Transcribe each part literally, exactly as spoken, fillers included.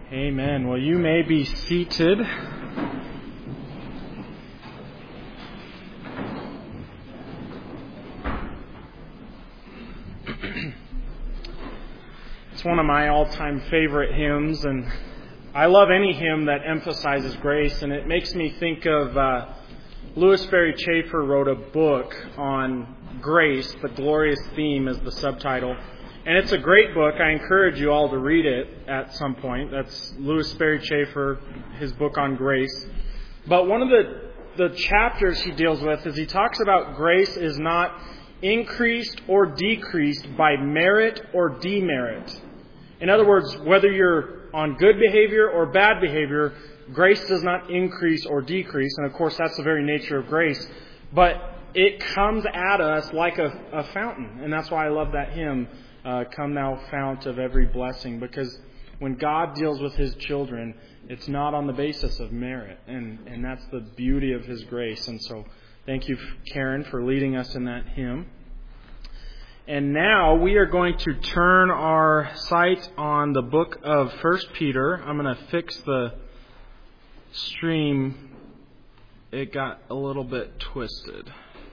Amen. Well, you may be seated. It's one of my all-time favorite hymns, and I love any hymn that emphasizes grace, and it makes me think of uh, Louis Ferry Chafer wrote a book on grace. The Glorious Theme is the subtitle. And it's a great book. I encourage you all to read it at some point. That's Louis Ferry Chafer, his book on grace. But one of the, the chapters he deals with is he talks about grace is not increased or decreased by merit or demerit. In other words, whether you're on good behavior or bad behavior, grace does not increase or decrease. And of course, that's the very nature of grace. But it comes at us like a, a fountain. And that's why I love that hymn. Uh, come thou fount of every blessing, because when God deals with His children, it's not on the basis of merit, and, and that's the beauty of His grace. And so thank you, Karen, for leading us in that hymn. And now we are going to turn our sight on the book of First Peter. I'm going to fix the stream. It got a little bit twisted.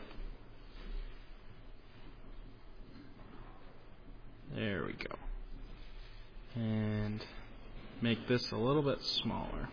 There we go. And make this a little bit smaller.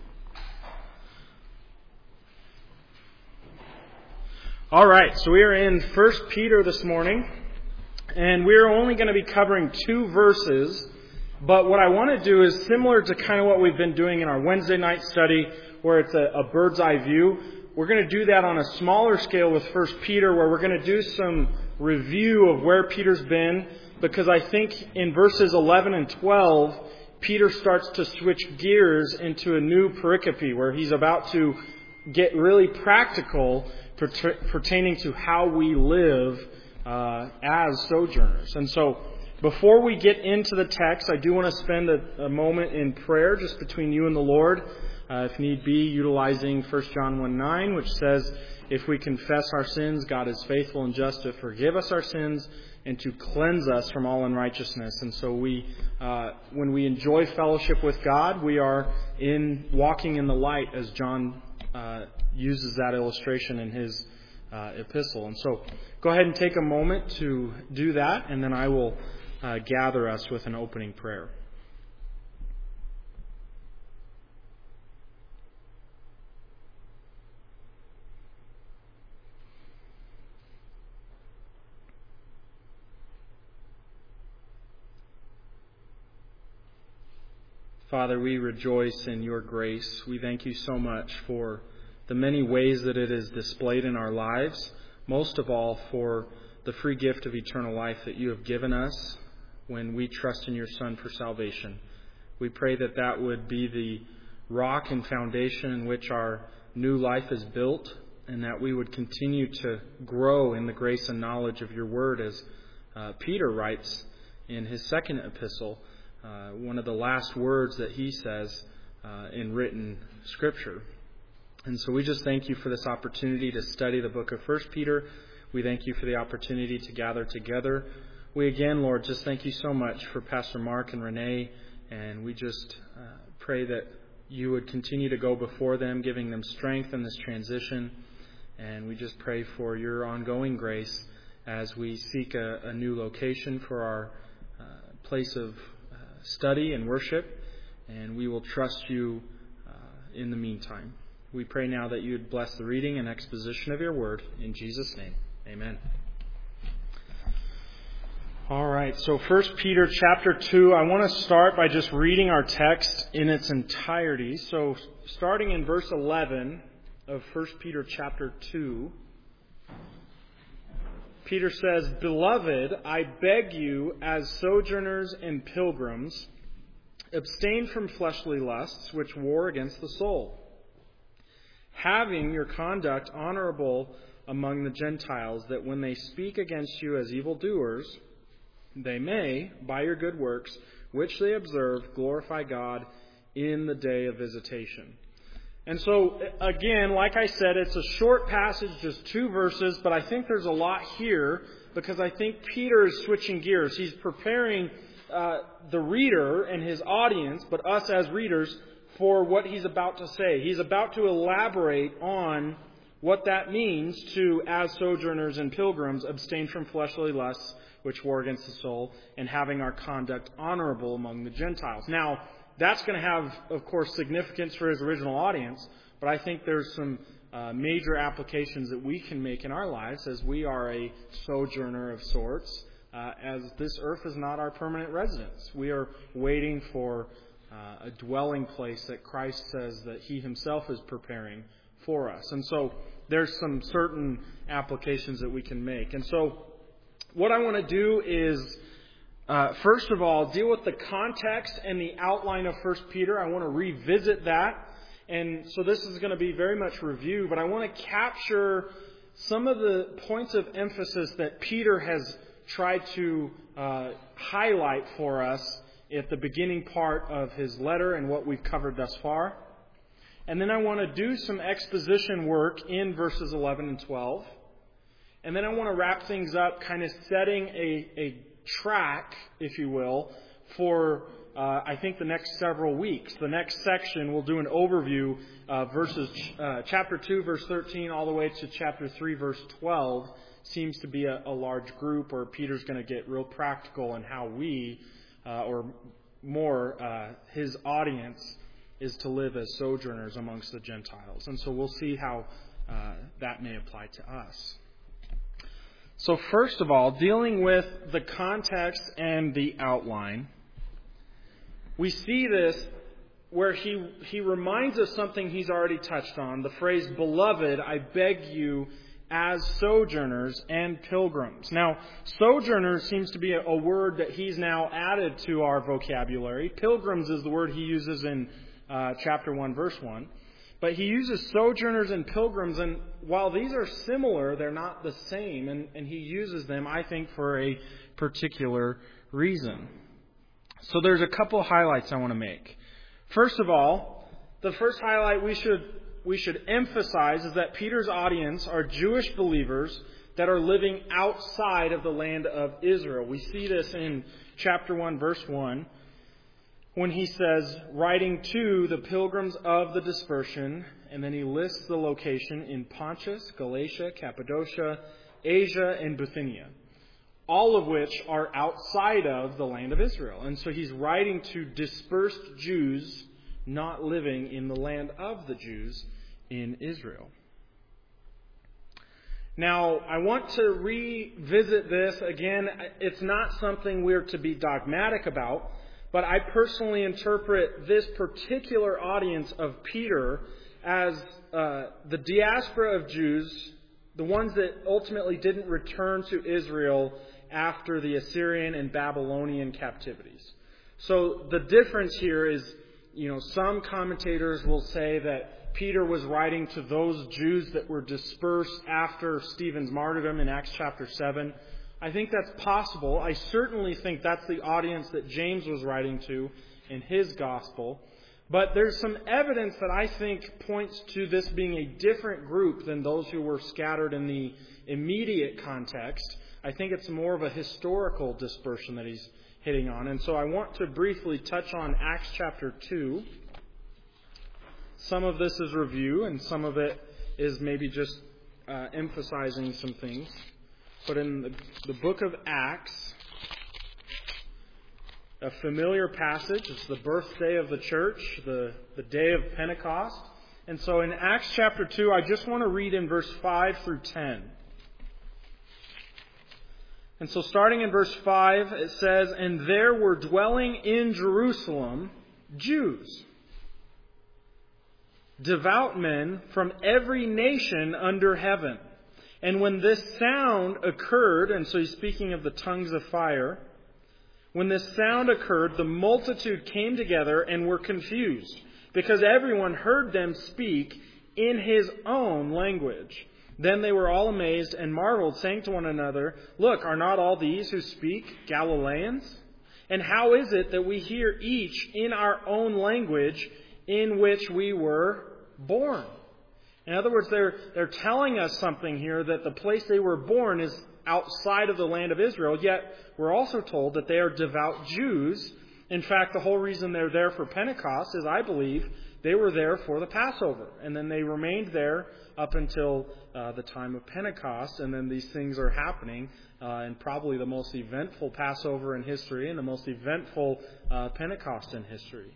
All right, so we are in First Peter this morning, and we're only going to be covering two verses, but what I want to do is similar to kind of what we've been doing in our Wednesday night study, where it's a, a bird's eye view. We're going to do that on a smaller scale with First Peter, where we're going to do some review of where Peter's been, because I think in verses eleven and twelve, Peter starts to switch gears into a new pericope where he's about to get really practical pertaining to how we live uh, as sojourners. And so before we get into the text, I do want to spend a, a moment in prayer just between you and the Lord. Uh, if need be, utilizing First John one nine, which says, if we confess our sins, God is faithful and just to forgive us our sins and to cleanse us from all unrighteousness. And so we, uh, when we enjoy fellowship with God, we are in walking in the light, as John uh, uses that illustration in his uh, epistle. And so go ahead and take a moment to do that, and then I will uh, gather us with an opening prayer. Father, we rejoice in your grace. We thank you so much for the many ways that it is displayed in our lives, most of all for the free gift of eternal life that you have given us when we trust in your Son for salvation. We pray that that would be the rock and foundation in which our new life is built, and that we would continue to grow in the grace and knowledge of your word, as uh, Peter writes in his second epistle. Uh, one of the last words that he says uh, in written Scripture. And so we just thank you for this opportunity to study the book of First Peter. We thank you for the opportunity to gather together. We again, Lord, just thank you so much for Pastor Mark and Renee, and we just uh, pray that you would continue to go before them, giving them strength in this transition. And we just pray for your ongoing grace as we seek a, a new location for our uh, place of study and worship, and we will trust you uh, in the meantime. We pray now that you would bless the reading and exposition of your word. In Jesus' name, amen. All right, so First Peter chapter two, I want to start by just reading our text in its entirety. So starting in verse eleven of First Peter chapter two, Peter says, "Beloved, I beg you, as sojourners and pilgrims, abstain from fleshly lusts which war against the soul, having your conduct honorable among the Gentiles, that when they speak against you as evildoers, they may, by your good works, which they observe, glorify God in the day of visitation." And so, again, like I said, it's a short passage, just two verses, but I think there's a lot here because I think Peter is switching gears. He's preparing uh, the reader and his audience, but us as readers, for what he's about to say. He's about to elaborate on what that means to, as sojourners and pilgrims, abstain from fleshly lusts which war against the soul, and having our conduct honorable among the Gentiles. Now, that's going to have, of course, significance for his original audience, but I think there's some uh, major applications that we can make in our lives as we are a sojourner of sorts, uh, as this earth is not our permanent residence. We are waiting for uh, a dwelling place that Christ says that he himself is preparing for us. And so there's some certain applications that we can make. And so what I want to do is, uh, first of all, deal with the context and the outline of First Peter. I want to revisit that. And so this is going to be very much review, but I want to capture some of the points of emphasis that Peter has tried to uh, highlight for us at the beginning part of his letter and what we've covered thus far. And then I want to do some exposition work in verses eleven and twelve. And then I want to wrap things up, kind of setting a, a track, if you will, for, uh, I think, the next several weeks. The next section, we'll do an overview, uh, verses uh, chapter two, verse thirteen, all the way to chapter three, verse twelve. Seems to be a, a large group where Peter's going to get real practical in how we, uh, or more, uh, his audience is to live as sojourners amongst the Gentiles. And so we'll see how uh, that may apply to us. So first of all, dealing with the context and the outline, we see this where he he reminds us something he's already touched on, the phrase, "Beloved, I beg you as sojourners and pilgrims." Now, sojourners seems to be a, a word that he's now added to our vocabulary. Pilgrims is the word he uses in uh, chapter one, verse one. But he uses sojourners and pilgrims, and while these are similar, they're not the same, and, and he uses them, I think, for a particular reason. So there's a couple highlights I want to make. First of all, the first highlight we should we should emphasize is that Peter's audience are Jewish believers that are living outside of the land of Israel. We see this in chapter one, verse one. When he says, writing to the pilgrims of the dispersion, and then he lists the location in Pontus, Galatia, Cappadocia, Asia, and Bithynia, all of which are outside of the land of Israel. And so he's writing to dispersed Jews not living in the land of the Jews in Israel. Now, I want to revisit this again. It's not something we're to be dogmatic about. But I personally interpret this particular audience of Peter as uh, the diaspora of Jews, the ones that ultimately didn't return to Israel after the Assyrian and Babylonian captivities. So the difference here is, you know, some commentators will say that Peter was writing to those Jews that were dispersed after Stephen's martyrdom in Acts chapter seven. I think that's possible. I certainly think that's the audience that James was writing to in his gospel. But there's some evidence that I think points to this being a different group than those who were scattered in the immediate context. I think it's more of a historical dispersion that he's hitting on. And so I want to briefly touch on Acts chapter two. Some of this is review, and some of it is maybe just uh, emphasizing some things. But in the, the book of Acts, a familiar passage. It's the birthday of the church, the, the day of Pentecost. And so in Acts chapter two, I just want to read in verse five through ten. And so starting in verse five, it says, "And there were dwelling in Jerusalem Jews, devout men from every nation under heaven. And when this sound occurred," and so he's speaking of the tongues of fire, "when this sound occurred, the multitude came together and were confused, because everyone heard them speak in his own language. Then they were all amazed and marveled, saying to one another, 'Look, are not all these who speak Galileans? And how is it that we hear each in our own language in which we were born?'" In other words, they're, they're telling us something here, that the place they were born is outside of the land of Israel, yet we're also told that they are devout Jews. In fact, the whole reason they're there for Pentecost is, I believe, they were there for the Passover. And then they remained there up until uh, the time of Pentecost. And then these things are happening uh, in probably the most eventful Passover in history and the most eventful uh, Pentecost in history.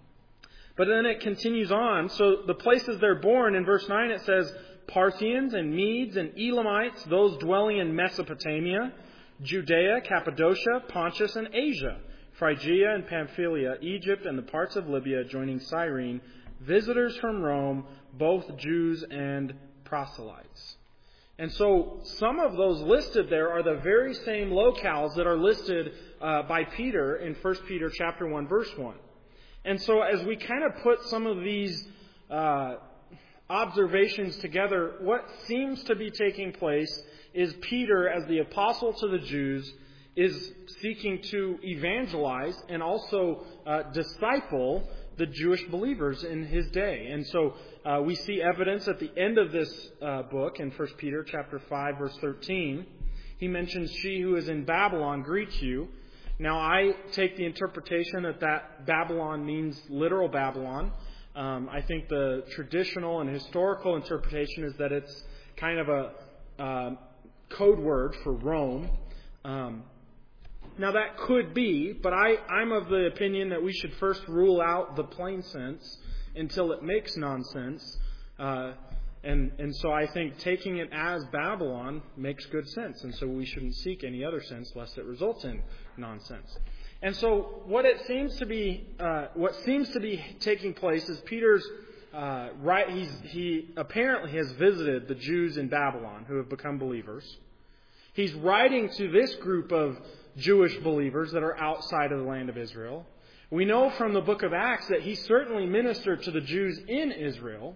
But then it continues on. So the places they're born, in verse nine it says, Parthians and Medes and Elamites, those dwelling in Mesopotamia, Judea, Cappadocia, Pontus, and Asia, Phrygia and Pamphylia, Egypt, and the parts of Libya joining Cyrene, visitors from Rome, both Jews and proselytes. And so some of those listed there are the very same locales that are listed uh, by Peter in First Peter chapter one, verse one. And so as we kind of put some of these uh, observations together, what seems to be taking place is Peter, as the apostle to the Jews, is seeking to evangelize and also uh, disciple the Jewish believers in his day. And so uh, we see evidence at the end of this uh, book in First Peter chapter five, verse thirteen. He mentions, she who is in Babylon greets you. Now, I take the interpretation that that Babylon means literal Babylon. Um, I think the traditional and historical interpretation is that it's kind of a uh, code word for Rome. Um, now, that could be, but I, I'm of the opinion that we should first rule out the plain sense until it makes nonsense. Uh, and, and so I think taking it as Babylon makes good sense. And so we shouldn't seek any other sense lest it results in nonsense. And so what it seems to be, uh, what seems to be taking place is Peter's uh, right. He's, he apparently has visited the Jews in Babylon who have become believers. He's writing to this group of Jewish believers that are outside of the land of Israel. We know from the book of Acts that he certainly ministered to the Jews in Israel.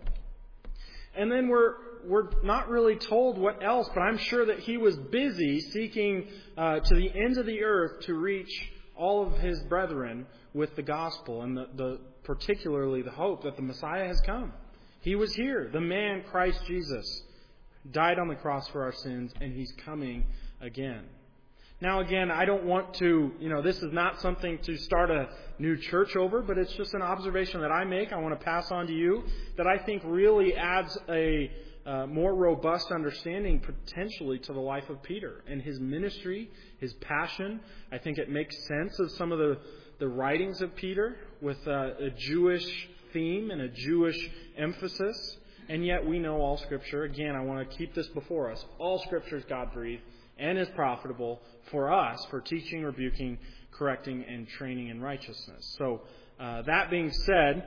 And then we're we're not really told what else, but I'm sure that he was busy seeking uh, to the ends of the earth to reach all of his brethren with the gospel and the, the particularly the hope that the Messiah has come. He was here. The man, Christ Jesus, died on the cross for our sins, and he's coming again. Now, again, I don't want to, you know, this is not something to start a new church over, but it's just an observation that I make. I want to pass on to you that I think really adds a uh, more robust understanding potentially to the life of Peter and his ministry, his passion. I think it makes sense of some of the, the writings of Peter with uh, a Jewish theme and a Jewish emphasis. And yet we know all Scripture. Again, I want to keep this before us. All Scripture is God-breathed and is profitable for us, for teaching, rebuking, correcting, and training in righteousness. So, uh, that being said,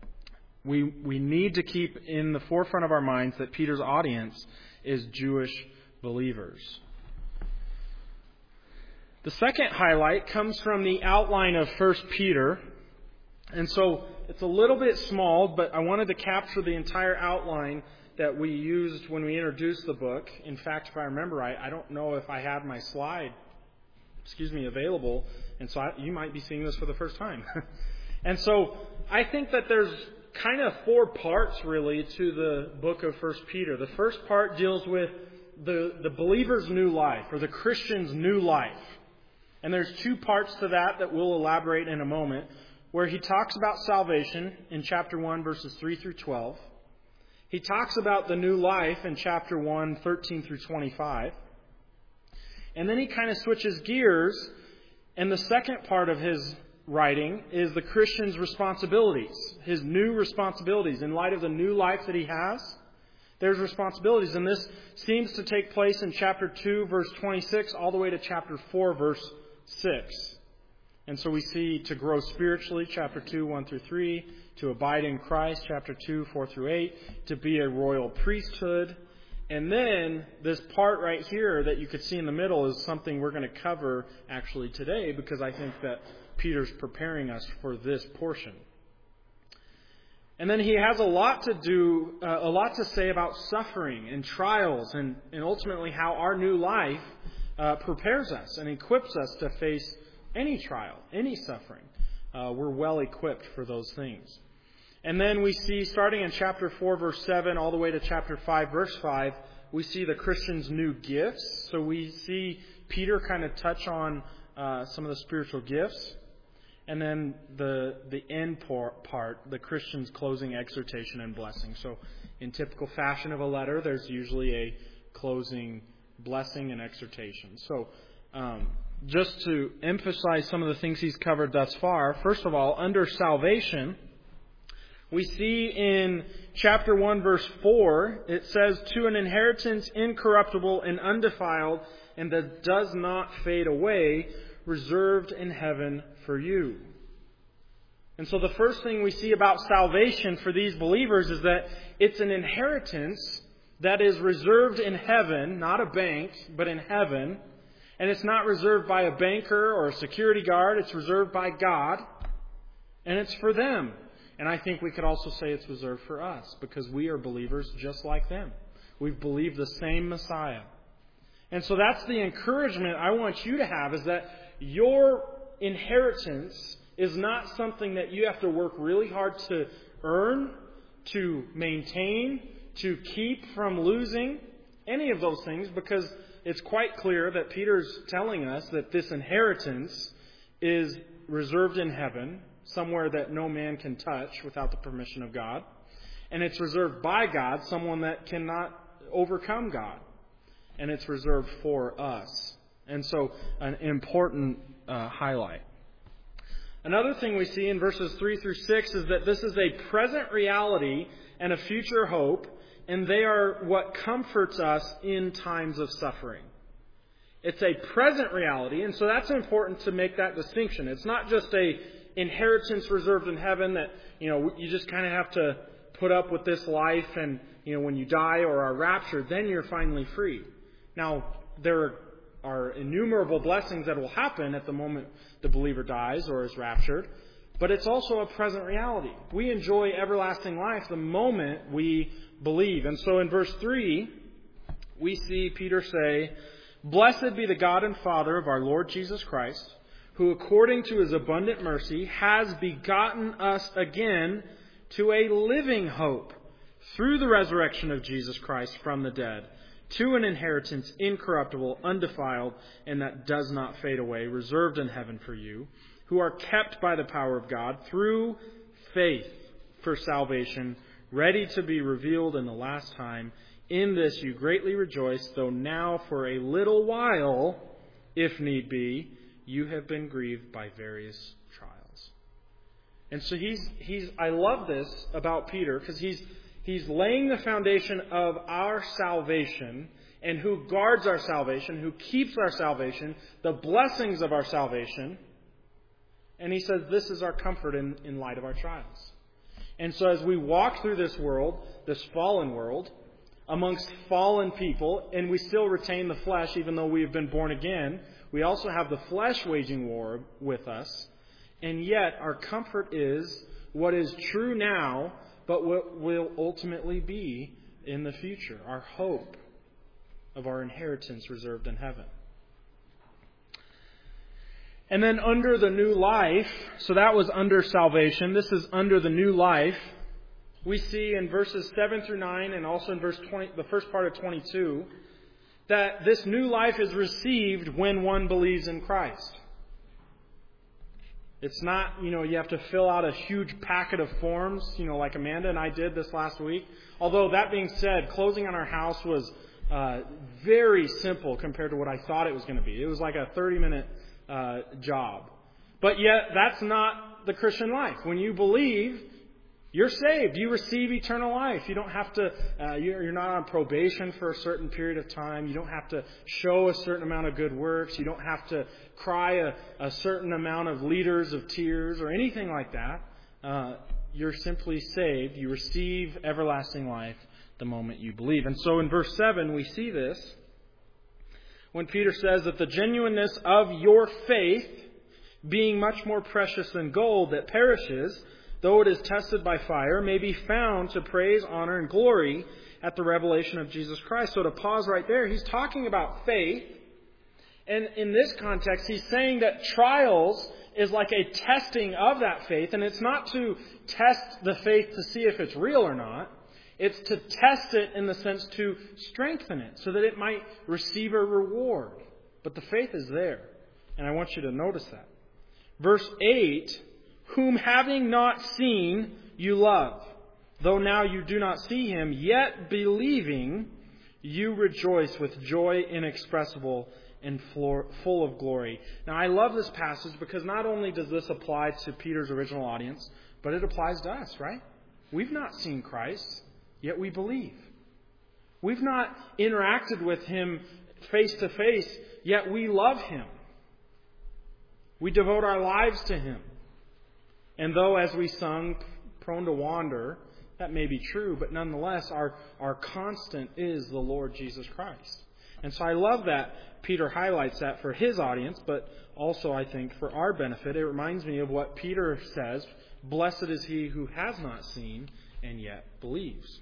we we need to keep in the forefront of our minds that Peter's audience is Jewish believers. The second highlight comes from the outline of First Peter. And so it's a little bit small, but I wanted to capture the entire outline that we used when we introduced the book. In fact, if I remember right, I don't know if I had my slide, excuse me, available, and so I, you might be seeing this for the first time. And so I think that there's kind of four parts, really, to the book of First Peter. The first part deals with the, the believer's new life, or the Christian's new life. And there's two parts to that that we'll elaborate in a moment, where he talks about salvation in chapter one, verses three through twelve. He talks about the new life in chapter one, thirteen through twenty-five. And then he kind of switches gears, and the second part of his writing is the Christian's responsibilities, his new responsibilities. In light of the new life that he has, there's responsibilities. And this seems to take place in chapter two, verse twenty-six, all the way to chapter four, verse six. And so we see to grow spiritually, chapter two, one through three, to abide in Christ, chapter two, four through eight, to be a royal priesthood. And then this part right here that you could see in the middle is something we're going to cover actually today, because I think that Peter's preparing us for this portion. And then he has a lot to do, uh, a lot to say about suffering and trials and, and ultimately how our new life uh, prepares us and equips us to face any trial, any suffering. Uh, we're well equipped for those things. And then we see, starting in chapter four, verse seven, all the way to chapter five, verse five, we see the Christian's new gifts. So we see Peter kind of touch on uh, some of the spiritual gifts. And then the the end part, the Christian's closing exhortation and blessing. So in typical fashion of a letter, there's usually a closing blessing and exhortation. So um, just to emphasize some of the things he's covered thus far, first of all, under salvation, we see in chapter one, verse four, it says, to an inheritance incorruptible and undefiled, and that does not fade away, reserved in heaven for you. And so the first thing we see about salvation for these believers is that it's an inheritance that is reserved in heaven, not a bank, but in heaven. And it's not reserved by a banker or a security guard. It's reserved by God. And it's for them. And I think we could also say it's reserved for us because we are believers just like them. We've believed the same Messiah. And so that's the encouragement I want you to have, is that your inheritance is not something that you have to work really hard to earn, to maintain, to keep from losing, any of those things, because it's quite clear that Peter's telling us that this inheritance is reserved in heaven, somewhere that no man can touch without the permission of God. And it's reserved by God, someone that cannot overcome God. And it's reserved for us. And so, an important uh, highlight. Another thing we see in verses three through six is that this is a present reality and a future hope, and they are what comforts us in times of suffering. It's a present reality, and so that's important to make that distinction. It's not just a inheritance reserved in heaven that, you know, you just kind of have to put up with this life, and, you know, when you die or are raptured, then you're finally free. Now, there are innumerable blessings that will happen at the moment the believer dies or is raptured, but it's also a present reality. We enjoy everlasting life the moment we believe. And so in verse three, we see Peter say, "Blessed be the God and Father of our Lord Jesus Christ, who according to His abundant mercy has begotten us again to a living hope through the resurrection of Jesus Christ from the dead, to an inheritance incorruptible, undefiled, and that does not fade away, reserved in heaven for you, who are kept by the power of God through faith for salvation, ready to be revealed in the last time. In this you greatly rejoice, though now for a little while, if need be, you have been grieved by various trials." And so he's he's I love this about Peter, because he's He's laying the foundation of our salvation, and who guards our salvation, who keeps our salvation, the blessings of our salvation. And he says this is our comfort in, in light of our trials. And so as we walk through this world, this fallen world, amongst fallen people, and we still retain the flesh even though we have been born again, we also have the flesh waging war with us. And yet our comfort is what is true now, but what will ultimately be in the future, our hope of our inheritance reserved in heaven. And then under the new life, so that was under salvation, this is under the new life, we see in verses seven through nine and also in verse twenty, the first part of twenty-two, that this new life is received when one believes in Christ. It's not, you know, you have to fill out a huge packet of forms, you know, like Amanda and I did this last week. Although, that being said, closing on our house was uh, very simple compared to what I thought it was going to be. It was like a thirty-minute uh, job. But yet, that's not the Christian life. When you believe, you're saved. You receive eternal life. You don't have to, uh, you're, you're not on probation for a certain period of time. You don't have to show a certain amount of good works. You don't have to cry a, a certain amount of liters of tears or anything like that. Uh, you're simply saved. You receive everlasting life the moment you believe. And so in verse seven, we see this when Peter says that the genuineness of your faith, being much more precious than gold that perishes, though it is tested by fire, may be found to praise, honor, and glory at the revelation of Jesus Christ. So to pause right there, he's talking about faith. And in this context, he's saying that trials is like a testing of that faith. And it's not to test the faith to see if it's real or not. It's to test it in the sense to strengthen it so that it might receive a reward. But the faith is there. And I want you to notice that. Verse eight, whom having not seen you love, though now you do not see him, yet believing you rejoice with joy inexpressible and full of glory. Now I love this passage because not only does this apply to Peter's original audience, but it applies to us, right? We've not seen Christ, yet we believe. We've not interacted with him face to face, yet we love him. We devote our lives to him. And though, as we sung, prone to wander, that may be true, but nonetheless, our, our constant is the Lord Jesus Christ. And so I love that Peter highlights that for his audience, but also, I think, for our benefit. It reminds me of what Peter says, blessed is he who has not seen and yet believes.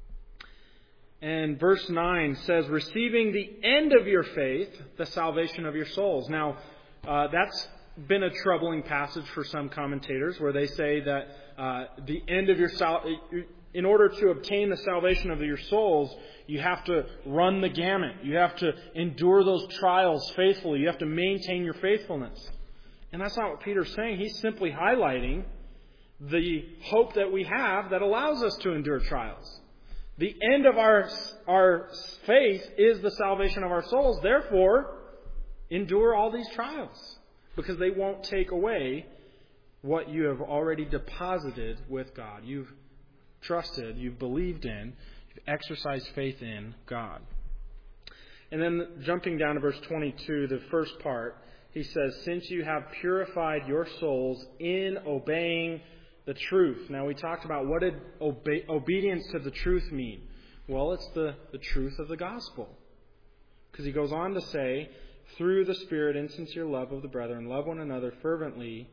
And verse nine says, receiving the end of your faith, the salvation of your souls. Now, uh, that's been a troubling passage for some commentators where they say that uh, the end of your sal- in order to obtain the salvation of your souls, you have to run the gamut. You have to endure those trials faithfully. You have to maintain your faithfulness. And that's not what Peter's saying. He's simply highlighting the hope that we have that allows us to endure trials. The end of our, our faith is the salvation of our souls. Therefore, endure all these trials, because they won't take away what you have already deposited with God. You've trusted, you've believed in, you've exercised faith in God. And then jumping down to verse twenty-two, the first part, he says, since you have purified your souls in obeying the truth. Now, we talked about what did obe- obedience to the truth mean? Well, it's the, the truth of the gospel. Because he goes on to say, through the Spirit in sincere love of the brethren, love one another fervently.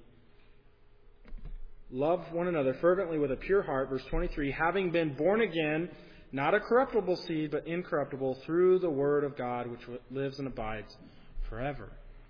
Love one another fervently with a pure heart. Verse twenty-three, having been born again, not a corruptible seed, but incorruptible, through the word of God, which lives and abides forever.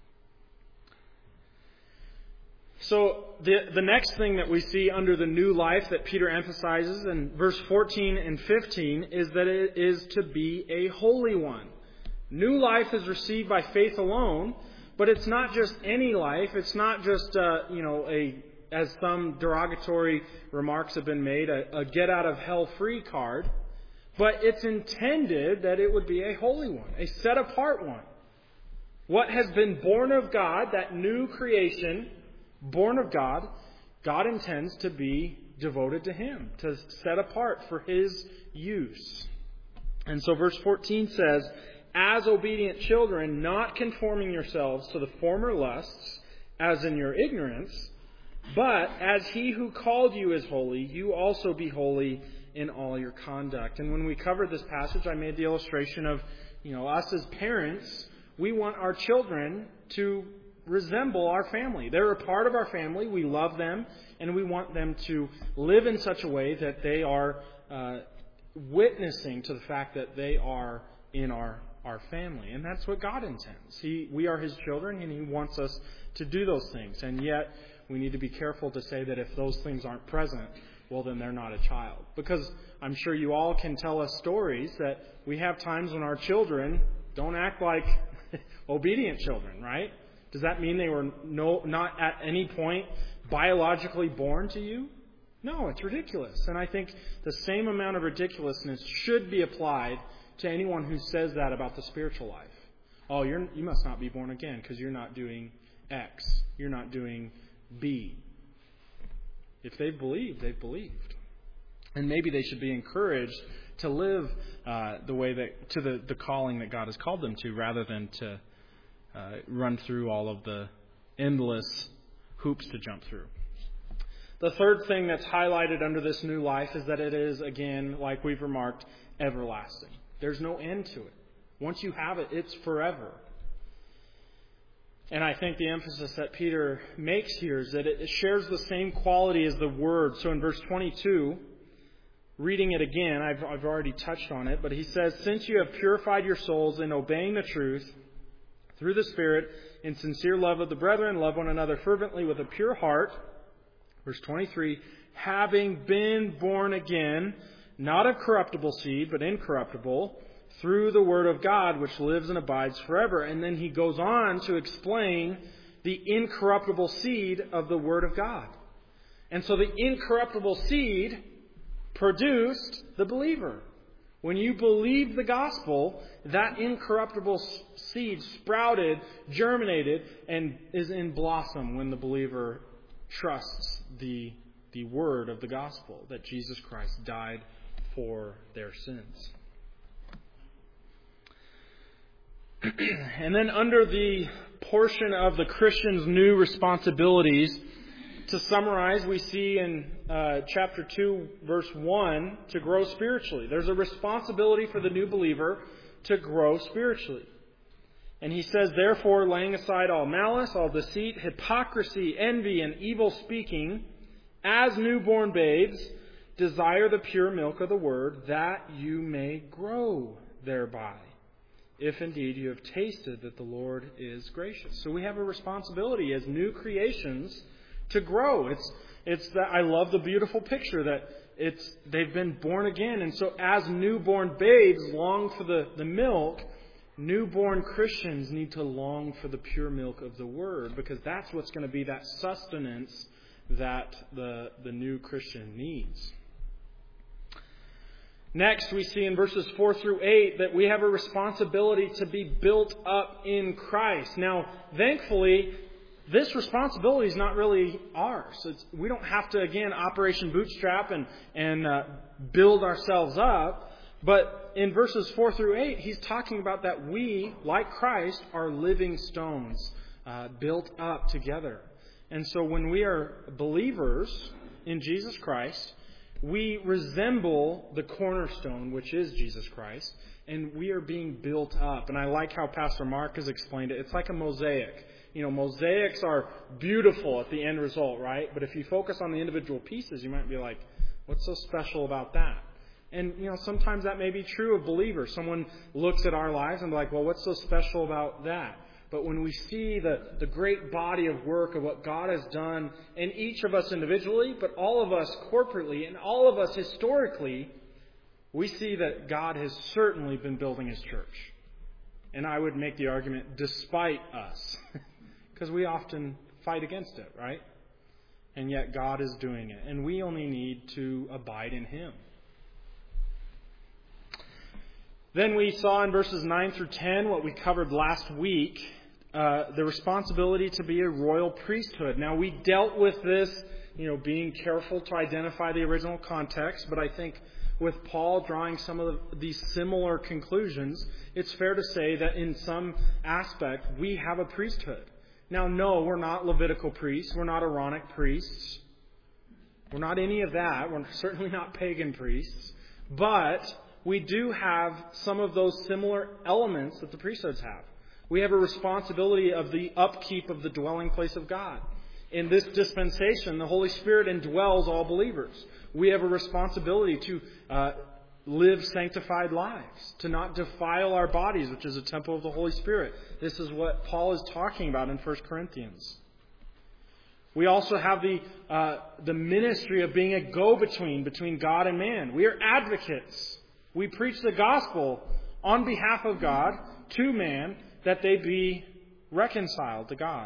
So the, the next thing that we see under the new life that Peter emphasizes in verse fourteen and fifteen is that it is to be a holy one. New life is received by faith alone, but it's not just any life. It's not just, uh, you know, a, as some derogatory remarks have been made, a, a get out of hell free card. But it's intended that it would be a holy one, a set apart one. What has been born of God, that new creation, born of God, God intends to be devoted to Him, to set apart for His use. And so verse fourteen says, as obedient children, not conforming yourselves to the former lusts, as in your ignorance, but as He who called you is holy, you also be holy in all your conduct. And when we covered this passage, I made the illustration of, you know, us as parents, we want our children to resemble our family. They're a part of our family. We love them, and we want them to live in such a way that they are uh, witnessing to the fact that they are in our our family. And that's what God intends. He, we are His children, and He wants us to do those things. And yet, we need to be careful to say that if those things aren't present, well, then they're not a child. Because I'm sure you all can tell us stories that we have times when our children don't act like obedient children, right? Does that mean they were no, not at any point biologically born to you? No, it's ridiculous. And I think the same amount of ridiculousness should be applied to anyone who says that about the spiritual life. Oh, you're, you must not be born again because you're not doing X. You're not doing B. If they've believed, they've believed. And maybe they should be encouraged to live uh, the way that, to the, the calling that God has called them to, rather than to uh, run through all of the endless hoops to jump through. The third thing that's highlighted under this new life is that it is, again, like we've remarked, everlasting. There's no end to it. Once you have it, it's forever. And I think the emphasis that Peter makes here is that it shares the same quality as the Word. So in verse twenty-two, reading it again, I've, I've already touched on it, but he says, since you have purified your souls in obeying the truth through the Spirit, in sincere love of the brethren, love one another fervently with a pure heart. Verse twenty-three, having been born again, not of corruptible seed, but incorruptible, through the Word of God, which lives and abides forever. And then he goes on to explain the incorruptible seed of the Word of God. And so the incorruptible seed produced the believer. When you believe the gospel, that incorruptible seed sprouted, germinated, and is in blossom when the believer trusts the, the word of the gospel, that Jesus Christ died for their sins. And then under the portion of the Christian's new responsibilities, to summarize, we see in uh, chapter two, verse one, to grow spiritually. There's a responsibility for the new believer to grow spiritually. And he says, therefore, laying aside all malice, all deceit, hypocrisy, envy, and evil speaking, as newborn babes, desire the pure milk of the word, that you may grow thereby, if indeed you have tasted that the Lord is gracious. So we have a responsibility as new creations to grow. It's it's that I love the beautiful picture that it's they've been born again. And so as newborn babes long for the, the milk, newborn Christians need to long for the pure milk of the Word, because that's what's going to be that sustenance that the, the new Christian needs. Next, we see in verses four through eight that we have a responsibility to be built up in Christ. Now, thankfully, this responsibility is not really ours. It's, we don't have to, again, Operation Bootstrap and, and uh, build ourselves up. But in verses four through eight, he's talking about that we, like Christ, are living stones, uh, built up together. And so when we are believers in Jesus Christ, we resemble the cornerstone, which is Jesus Christ, and we are being built up. And I like how Pastor Mark has explained it. It's like a mosaic. You know, mosaics are beautiful at the end result, right? But if you focus on the individual pieces, you might be like, what's so special about that? And, you know, sometimes that may be true of believers. Someone looks at our lives and be like, well, what's so special about that? But when we see the, the great body of work of what God has done in each of us individually, but all of us corporately, and all of us historically, we see that God has certainly been building His church. And I would make the argument, despite us. Because we often fight against it, right? And yet God is doing it. And we only need to abide in Him. Then we saw in verses nine through ten what we covered last week, uh, the responsibility to be a royal priesthood. Now, we dealt with this, you know, being careful to identify the original context, but I think with Paul drawing some of the, these similar conclusions, it's fair to say that in some aspect we have a priesthood. Now, no, we're not Levitical priests. We're not Aaronic priests. We're not any of that. We're certainly not pagan priests. But we do have some of those similar elements that the priesthoods have. We have a responsibility of the upkeep of the dwelling place of God. In this dispensation, the Holy Spirit indwells all believers. We have a responsibility to uh, live sanctified lives, to not defile our bodies, which is a temple of the Holy Spirit. This is what Paul is talking about in First Corinthians. We also have the uh, the ministry of being a go-between between God and man. We are advocates. We preach the gospel on behalf of God to man, that they be reconciled to God.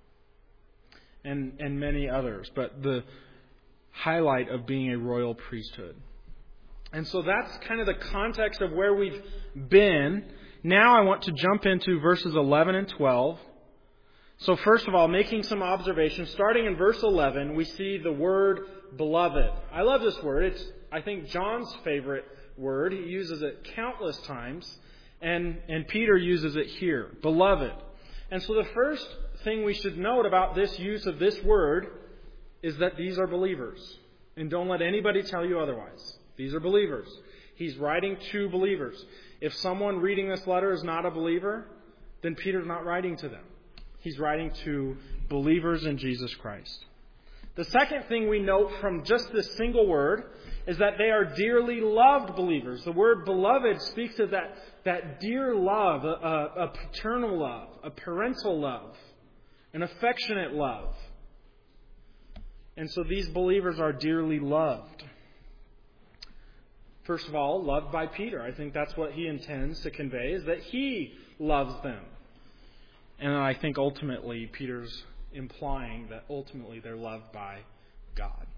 And, and many others. But the highlight of being a royal priesthood. And so that's kind of the context of where we've been. Now I want to jump into verses eleven and twelve. So first of all, making some observations. Starting in verse eleven, we see the word beloved. I love this word. It's, I think, John's favorite word. He uses it countless times. And, and Peter uses it here. Beloved. And so the first thing we should note about this use of this word is that these are believers. And don't let anybody tell you otherwise. These are believers. He's writing to believers. If someone reading this letter is not a believer, then Peter's not writing to them. He's writing to believers in Jesus Christ. The second thing we note from just this single word is that they are dearly loved believers. The word beloved speaks of that, that dear love, a, a, a paternal love, a parental love, an affectionate love. And so these believers are dearly loved. First of all, loved by Peter. I think that's what he intends to convey, is that he loves them. And I think ultimately Peter's implying that ultimately they're loved by God.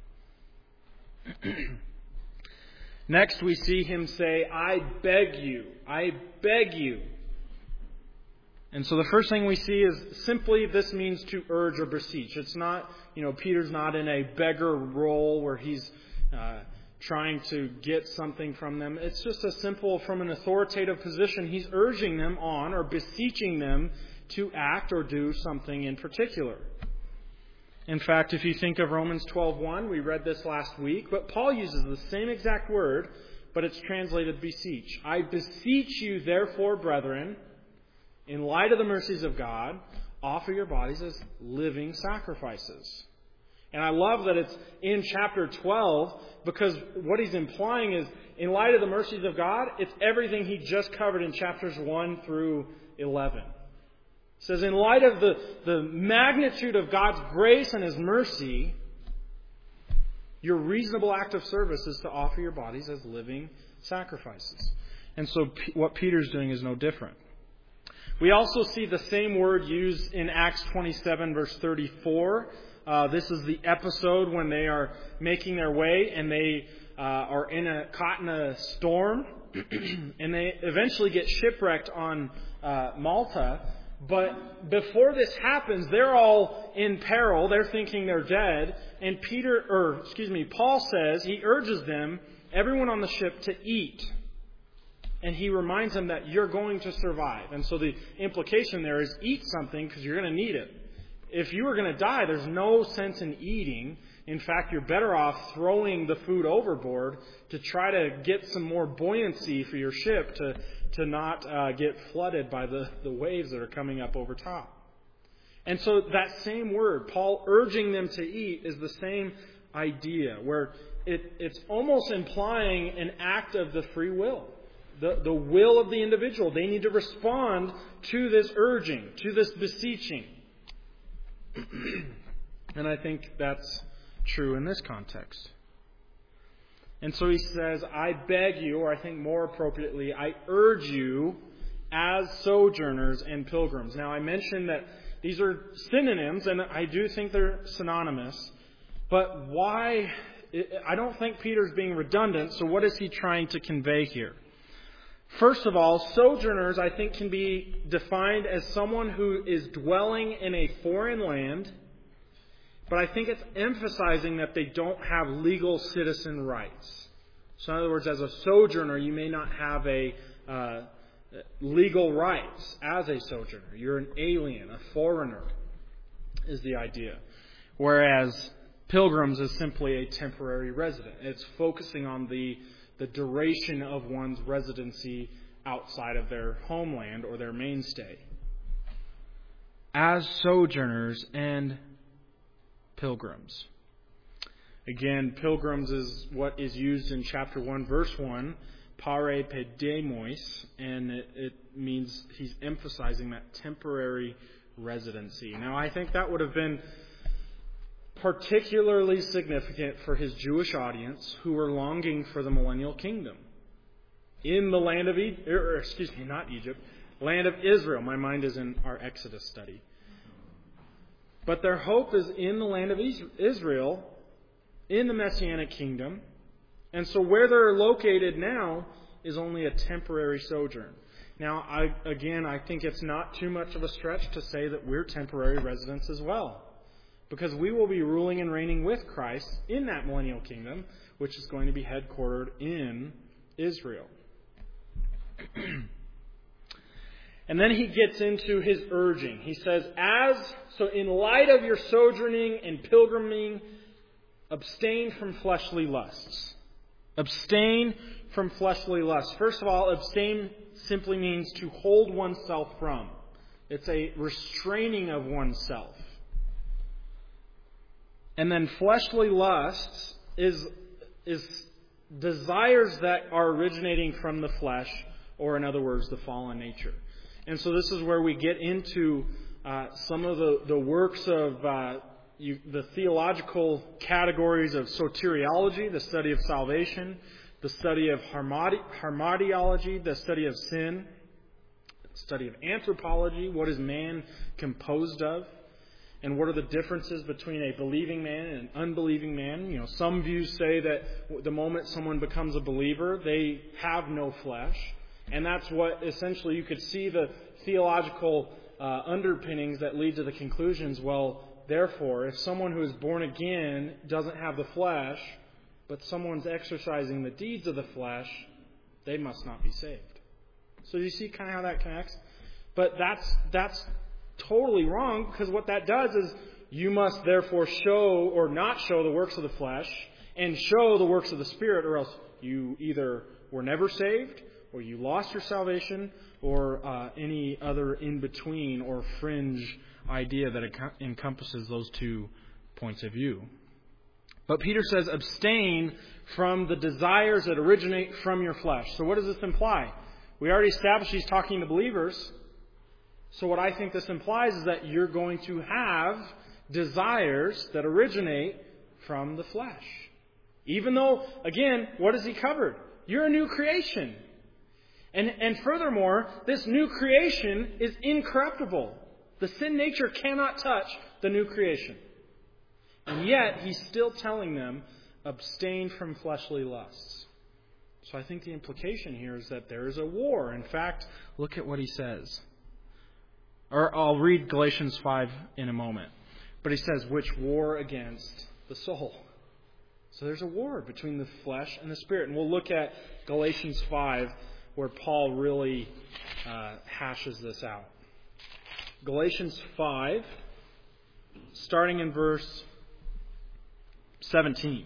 Next, we see him say, I beg you, I beg you. And so the first thing we see is simply this means to urge or beseech. It's not, you know, Peter's not in a beggar role where he's uh, trying to get something from them. It's just a simple, from an authoritative position, he's urging them on or beseeching them to act or do something in particular. In fact, if you think of Romans twelve one, we read this last week, but Paul uses the same exact word, but it's translated beseech. I beseech you, therefore, brethren, in light of the mercies of God, offer your bodies as living sacrifices. And I love that it's in chapter twelve, because what he's implying is, in light of the mercies of God, it's everything he just covered in chapters one through eleven. It says, in light of the, the magnitude of God's grace and His mercy, your reasonable act of service is to offer your bodies as living sacrifices. And so P- what Peter's doing is no different. We also see the same word used in Acts twenty-seven, verse thirty-four. Uh, this is the episode when they are making their way and they uh, are in a caught in a storm, and they eventually get shipwrecked on uh, Malta. But before this happens, they're all in peril. They're thinking they're dead. And Peter, or excuse me, Paul says, he urges them, everyone on the ship, to eat. And he reminds them that you're going to survive. And so the implication there is eat something because you're going to need it. If you were going to die, there's no sense in eating. In fact, you're better off throwing the food overboard to try to get some more buoyancy for your ship to, to not uh, get flooded by the, the waves that are coming up over top. And so that same word, Paul urging them to eat, is the same idea, where it, it's almost implying an act of the free will. The, the will of the individual. They need to respond to this urging, to this beseeching. And I think that's true in this context. And so he says, I beg you, or I think more appropriately, I urge you as sojourners and pilgrims. Now, I mentioned that these are synonyms, and I do think they're synonymous. But why? I don't think Peter's being redundant, so what is he trying to convey here? First of all, sojourners, I think, can be defined as someone who is dwelling in a foreign land, but I think it's emphasizing that they don't have legal citizen rights. So in other words, as a sojourner, you may not have a uh, legal rights as a sojourner. You're an alien, a foreigner, is the idea. Whereas pilgrims is simply a temporary resident. It's focusing on the the duration of one's residency outside of their homeland or their mainstay. As sojourners and pilgrims. Again, pilgrims is what is used in chapter one, verse one, parepedemos, and it, it means he's emphasizing that temporary residency. Now, I think that would have been particularly significant for his Jewish audience who were longing for the millennial kingdom in the land of Egypt, or excuse me, not Egypt, land of Israel. My mind is in our Exodus study. But their hope is in the land of Israel, in the Messianic kingdom. And so where they're located now is only a temporary sojourn. Now, I, again, I think it's not too much of a stretch to say that we're temporary residents as well. Because we will be ruling and reigning with Christ in that millennial kingdom, which is going to be headquartered in Israel. And then he gets into his urging. He says, as, so in light of your sojourning and pilgriming, abstain from fleshly lusts. Abstain from fleshly lusts. First of all, abstain simply means to hold oneself from. It's a restraining of oneself. And then fleshly lusts is, is desires that are originating from the flesh, or in other words, the fallen nature. And so this is where we get into uh, some of the, the works of uh, you, the theological categories of soteriology, the study of salvation, the study of harmati- harmatiology, the study of sin, the study of anthropology, what is man composed of, and what are the differences between a believing man and an unbelieving man. You know, some views say that the moment someone becomes a believer, they have no flesh. And that's what essentially you could see the theological uh, underpinnings that lead to the conclusions. Well, therefore, if someone who is born again doesn't have the flesh, but someone's exercising the deeds of the flesh, they must not be saved. So you see kind of how that connects? But that's that's totally wrong, because what that does is you must therefore show or not show the works of the flesh and show the works of the Spirit, or else you either were never saved, or you lost your salvation, or uh, any other in-between or fringe idea that encompasses those two points of view. But Peter says, abstain from the desires that originate from your flesh. So what does this imply? We already established he's talking to believers. So what I think this implies is that you're going to have desires that originate from the flesh. Even though, again, what has he covered? You're a new creation. And, and furthermore, this new creation is incorruptible. The sin nature cannot touch the new creation. And yet, he's still telling them, abstain from fleshly lusts. So I think the implication here is that there is a war. In fact, look at what he says. Or I'll read Galatians five in a moment. But he says, which war against the soul. So there's a war between the flesh and the spirit. And we'll look at Galatians five, where Paul really uh, hashes this out. Galatians five, starting in verse seventeen.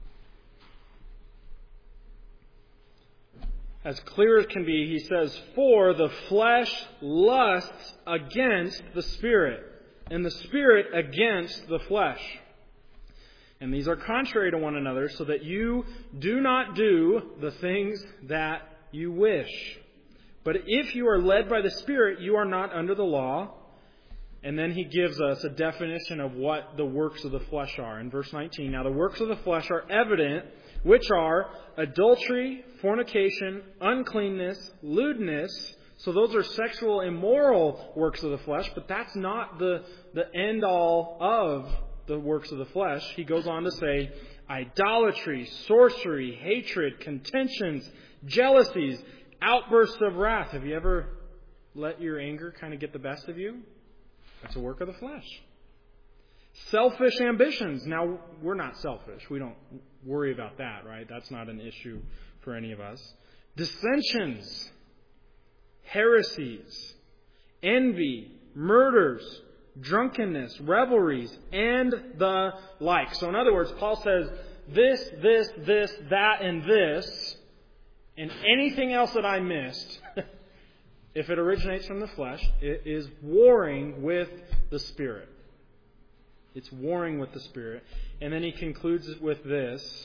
As clear as can be, he says, for the flesh lusts against the Spirit, and the Spirit against the flesh. And these are contrary to one another, so that you do not do the things that you wish. But if you are led by the Spirit, you are not under the law. And then he gives us a definition of what the works of the flesh are. In verse nineteen, now the works of the flesh are evident, which are adultery, fornication, uncleanness, lewdness. So those are sexual, immoral works of the flesh, but that's not the, the end all of the works of the flesh. He goes on to say, idolatry, sorcery, hatred, contentions, jealousies, outbursts of wrath. Have you ever let your anger kind of get the best of you? That's a work of the flesh. Selfish ambitions. Now, we're not selfish. We don't worry about that, right? That's not an issue for any of us. Dissensions, heresies, envy, murders, drunkenness, revelries, and the like. So in other words, Paul says, this, this, this, that, and this, and anything else that I missed, if it originates from the flesh, it is warring with the Spirit. It's warring with the Spirit. And then he concludes with this,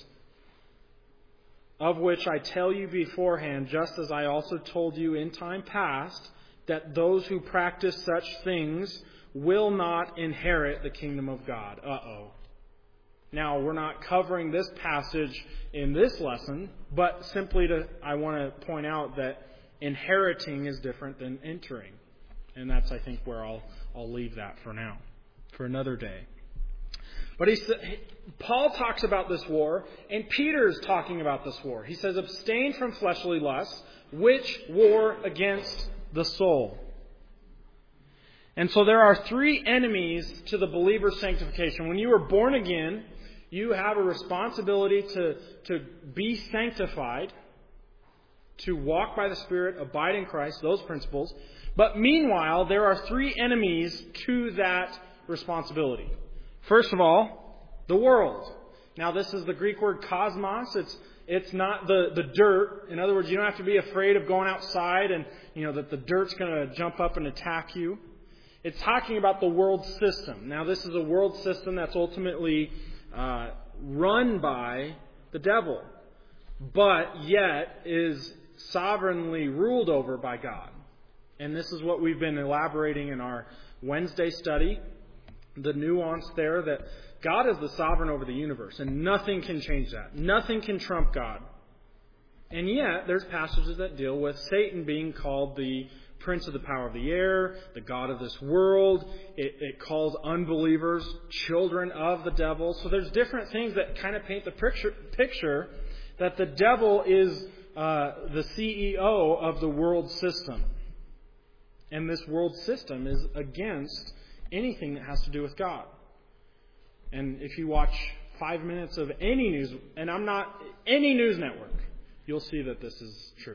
of which I tell you beforehand, just as I also told you in time past, that those who practice such things will not inherit the kingdom of God. Uh-oh. Now, we're not covering this passage in this lesson, but simply to, I want to point out that inheriting is different than entering. And that's, I think, where I'll I'll leave that for now, for another day. But he, Paul talks about this war, and Peter is talking about this war. He says, abstain from fleshly lusts, which war against the soul. And so there are three enemies to the believer's sanctification. When you are born again, you have a responsibility to, to be sanctified, to walk by the Spirit, abide in Christ, those principles. But meanwhile, there are three enemies to that responsibility. First of all, the world. Now, this is the Greek word cosmos. It's it's not the, the dirt. In other words, you don't have to be afraid of going outside and, you know, that the dirt's going to jump up and attack you. It's talking about the world system. Now, this is a world system that's ultimately uh, run by the devil, but yet is sovereignly ruled over by God. And this is what we've been elaborating in our Wednesday study. The nuance there that God is the sovereign over the universe, and nothing can change that. Nothing can trump God. And yet, there's passages that deal with Satan being called the prince of the power of the air, the god of this world. It, it calls unbelievers children of the devil. So there's different things that kind of paint the picture, picture that the devil is uh, the C E O of the world system. And this world system is against anything that has to do with God. And if you watch five minutes of any news, and I'm not, any news network, you'll see that this is true.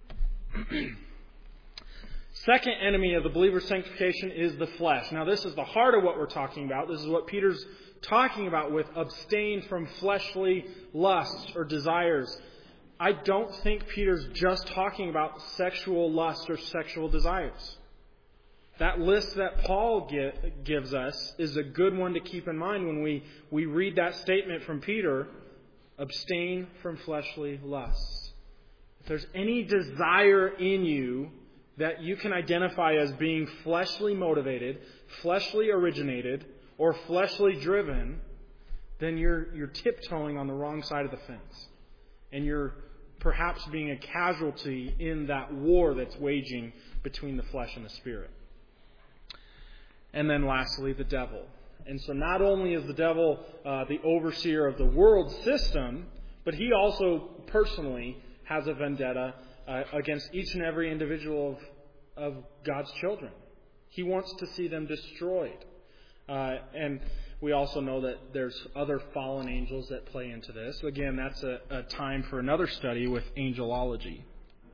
Second enemy of the believer's sanctification is the flesh. Now, this is the heart of what we're talking about. This is what Peter's talking about with abstain from fleshly lusts or desires. I don't think Peter's just talking about sexual lust or sexual desires. That list that Paul get, gives us is a good one to keep in mind when we, we read that statement from Peter, abstain from fleshly lusts. If there's any desire in you that you can identify as being fleshly motivated, fleshly originated, or fleshly driven, then you're you're tiptoeing on the wrong side of the fence. And you're perhaps being a casualty in that war that's waging between the flesh and the spirit. And then lastly, the devil. And so not only is the devil uh, the overseer of the world system, but he also personally has a vendetta uh, against each and every individual of, of God's children. He wants to see them destroyed. Uh, and we also know that there's other fallen angels that play into this. Again, that's a, a time for another study with angelology.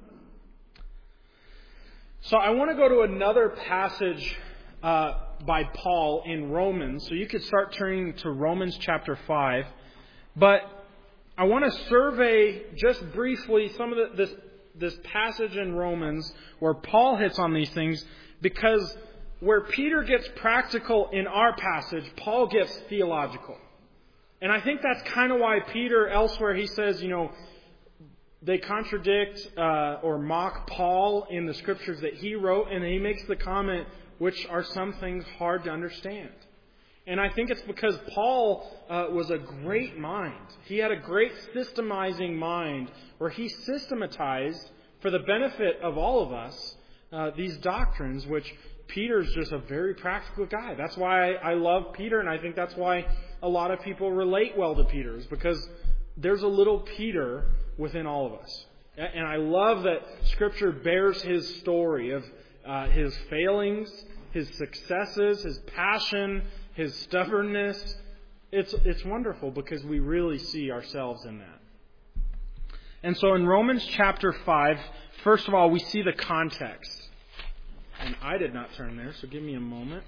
So I want to go to another passage uh, by Paul in Romans. So you could start turning to Romans chapter five. But I want to survey just briefly some of the, this this passage in Romans where Paul hits on these things, because where Peter gets practical in our passage, Paul gets theological. And I think that's kind of why Peter elsewhere, he says, you know, they contradict uh, or mock Paul in the scriptures that he wrote, and he makes the comment, which are some things hard to understand. And I think it's because Paul uh, was a great mind. He had a great systemizing mind where he systematized, for the benefit of all of us, uh, these doctrines, which Peter's just a very practical guy. That's why I, I love Peter, and I think that's why a lot of people relate well to Peter, is because there's a little Peter within all of us. And I love that Scripture bears his story of uh, his failings, his successes, his passion, his stubbornness. It's it's wonderful because we really see ourselves in that. And so in Romans chapter five, first of all, we see the context. And I did not turn there, so give me a moment.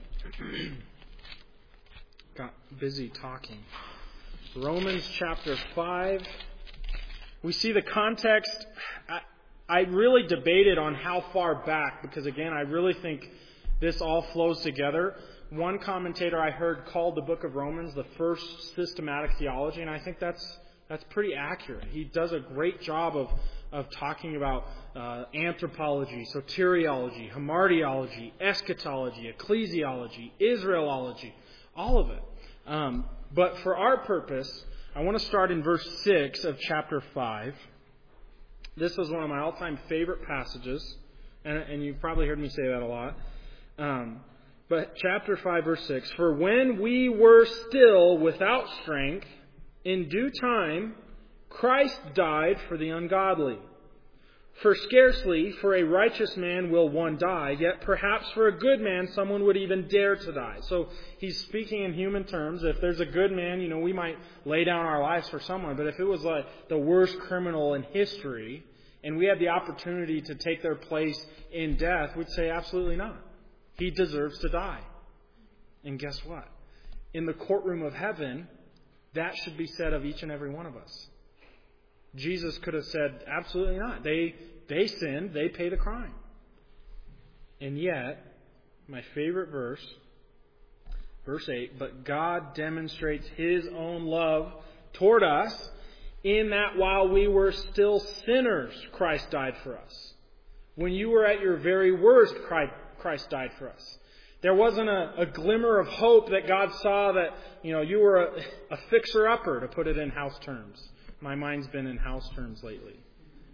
Got busy talking. Romans chapter five. We see the context. I, I really debated on how far back, because again, I really think this all flows together. One commentator I heard called the book of Romans the first systematic theology, and I think that's that's pretty accurate. He does a great job of, of talking about uh, anthropology, soteriology, hamartiology, eschatology, ecclesiology, Israelology, all of it. Um, but for our purpose, I want to start in verse six of chapter five. This is one of my all-time favorite passages, and, and you've probably heard me say that a lot. Um, but chapter five, verse six, "For when we were still without strength, in due time Christ died for the ungodly. For scarcely for a righteous man will one die, yet perhaps for a good man someone would even dare to die." So he's speaking in human terms. If there's a good man, you know, we might lay down our lives for someone. But if it was like the worst criminal in history, and we had the opportunity to take their place in death, we'd say absolutely not. He deserves to die. And guess what? In the courtroom of heaven, that should be said of each and every one of us. Jesus could have said, absolutely not. They they sinned, they pay the crime. And yet, my favorite verse, verse eight, "But God demonstrates His own love toward us, in that while we were still sinners, Christ died for us." When you were at your very worst, Christ died for us. There wasn't a, a glimmer of hope that God saw that, you know, you were a, a fixer-upper, to put it in house terms. My mind's been in house terms lately.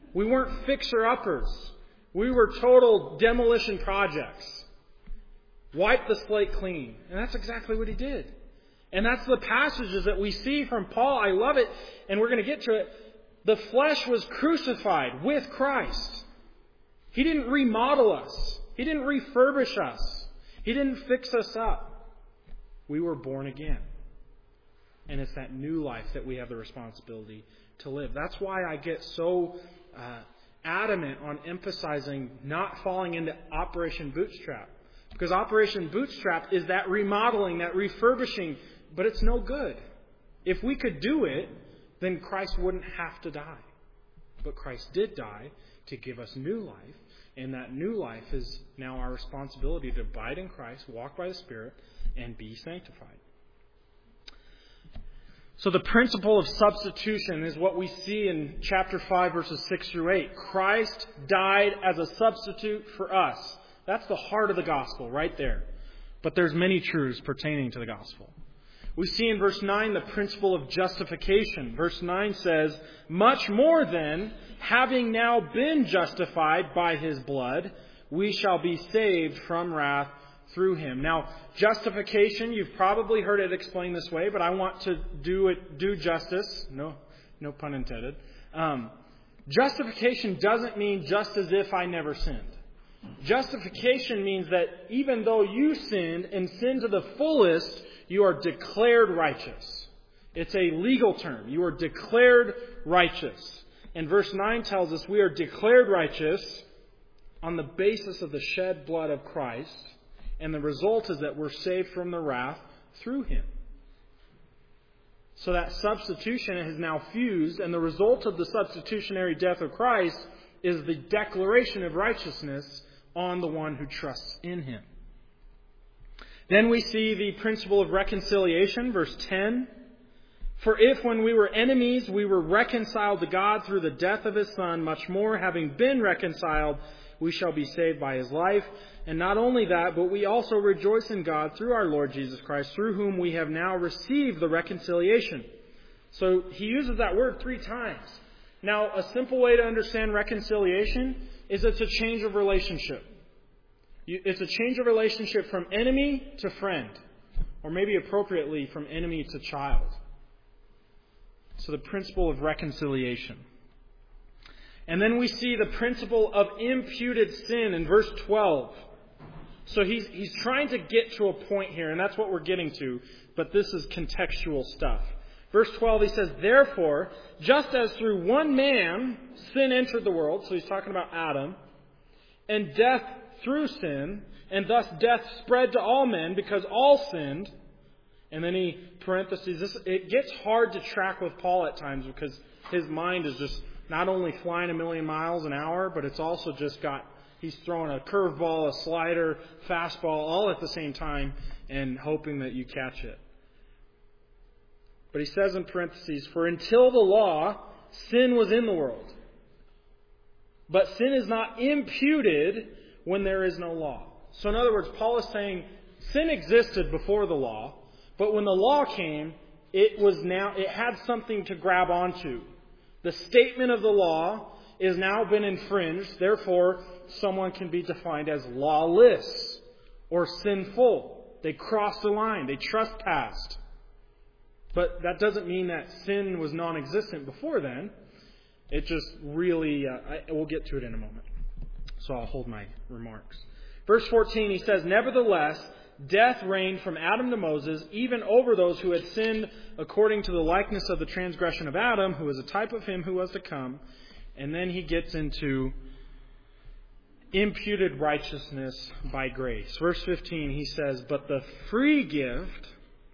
We weren't fixer-uppers. We were total demolition projects. Wipe the slate clean. And that's exactly what he did. And that's the passages that we see from Paul. I love it, and we're going to get to it. The flesh was crucified with Christ. He didn't remodel us. He didn't refurbish us. He didn't fix us up. We were born again. And it's that new life that we have the responsibility to live. That's why I get so uh, adamant on emphasizing not falling into Operation Bootstrap. Because Operation Bootstrap is that remodeling, that refurbishing, but it's no good. If we could do it, then Christ wouldn't have to die. But Christ did die to give us new life, and that new life is now our responsibility to abide in Christ, walk by the Spirit, and be sanctified. So the principle of substitution is what we see in chapter five, verses six through eight. Christ died as a substitute for us. That's the heart of the gospel right there. But there's many truths pertaining to the gospel. We see in verse nine the principle of justification. Verse nine says, "Much more then, having now been justified by his blood, we shall be saved from wrath through him." Now, justification, you've probably heard it explained this way, but I want to do it, do justice. No, no pun intended. Um, justification doesn't mean just as if I never sinned. Justification means that even though you sinned and sinned to the fullest, you are declared righteous. It's a legal term. You are declared righteous. And verse nine tells us we are declared righteous on the basis of the shed blood of Christ. And the result is that we're saved from the wrath through him. So that substitution has now fused, and the result of the substitutionary death of Christ is the declaration of righteousness on the one who trusts in him. Then we see the principle of reconciliation, verse ten. "For if when we were enemies we were reconciled to God through the death of his Son, much more, having been reconciled, we shall be saved by his life. And not only that, but we also rejoice in God through our Lord Jesus Christ, through whom we have now received the reconciliation." So he uses that word three times. Now, a simple way to understand reconciliation is it's a change of relationship. It's a change of relationship from enemy to friend, or maybe appropriately from enemy to child. So the principle of reconciliation. And then we see the principle of imputed sin in verse twelve. So he's, he's trying to get to a point here, and that's what we're getting to, but this is contextual stuff. Verse twelve, he says, "Therefore, just as through one man sin entered the world," so he's talking about Adam, "and death through sin, and thus death spread to all men because all sinned." And then he, parentheses, this, it gets hard to track with Paul at times because his mind is just not only flying a million miles an hour, but it's also just got, he's throwing a curveball, a slider, fastball, all at the same time and hoping that you catch it. But he says in parentheses, "For until the law, sin was in the world. But sin is not imputed when there is no law." So in other words, Paul is saying sin existed before the law, but when the law came, it was now, it had something to grab onto. The statement of the law is now been infringed. Therefore, someone can be defined as lawless or sinful. They crossed the line. They trespassed. But that doesn't mean that sin was non-existent before then. It just really, uh, I, we'll get to it in a moment. So I'll hold my remarks. Verse fourteen, he says, "Nevertheless, death reigned from Adam to Moses, even over those who had sinned according to the likeness of the transgression of Adam, who is a type of him who was to come." And then he gets into imputed righteousness by grace. Verse fifteen, he says, "But the free gift,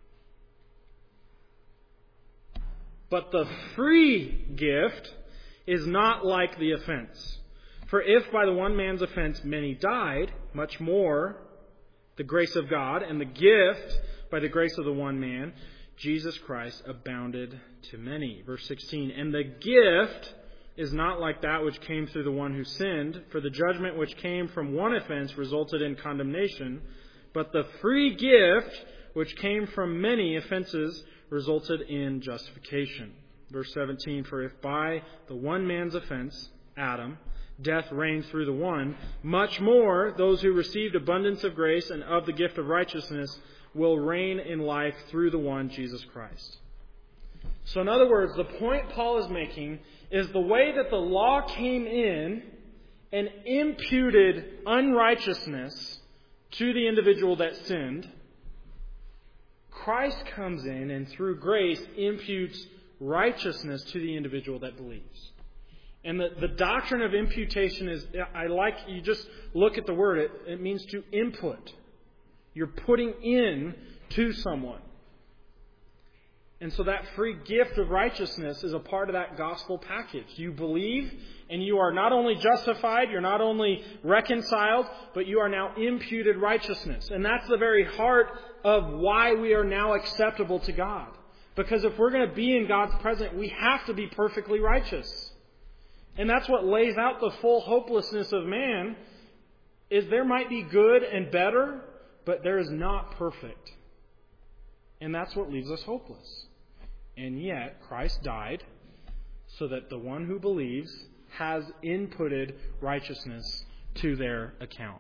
but the free gift is not like the offense. For if by the one man's offense many died, much more the grace of God and the gift by the grace of the one man, Jesus Christ, abounded to many." Verse sixteen, "And the gift is not like that which came through the one who sinned, for the judgment which came from one offense resulted in condemnation, but the free gift which came from many offenses resulted in justification." Verse seventeen, "For if by the one man's offense Adam, death reigned through the one, much more those who received abundance of grace and of the gift of righteousness will reign in life through the one, Jesus Christ. So in other words, the point Paul is making is the way that the law came in and imputed unrighteousness to the individual that sinned, Christ comes in and through grace imputes righteousness to the individual that believes. And the, the doctrine of imputation is, I like, you just look at the word, it, it means to input. You're putting in to someone. And so that free gift of righteousness is a part of that gospel package. You believe, and you are not only justified, you're not only reconciled, but you are now imputed righteousness. And that's the very heart of why we are now acceptable to God. Because if we're going to be in God's presence, we have to be perfectly righteous. And that's what lays out the full hopelessness of man, is there might be good and better, but there is not perfect. And that's what leaves us hopeless. And yet, Christ died so that the one who believes has inputted righteousness to their account.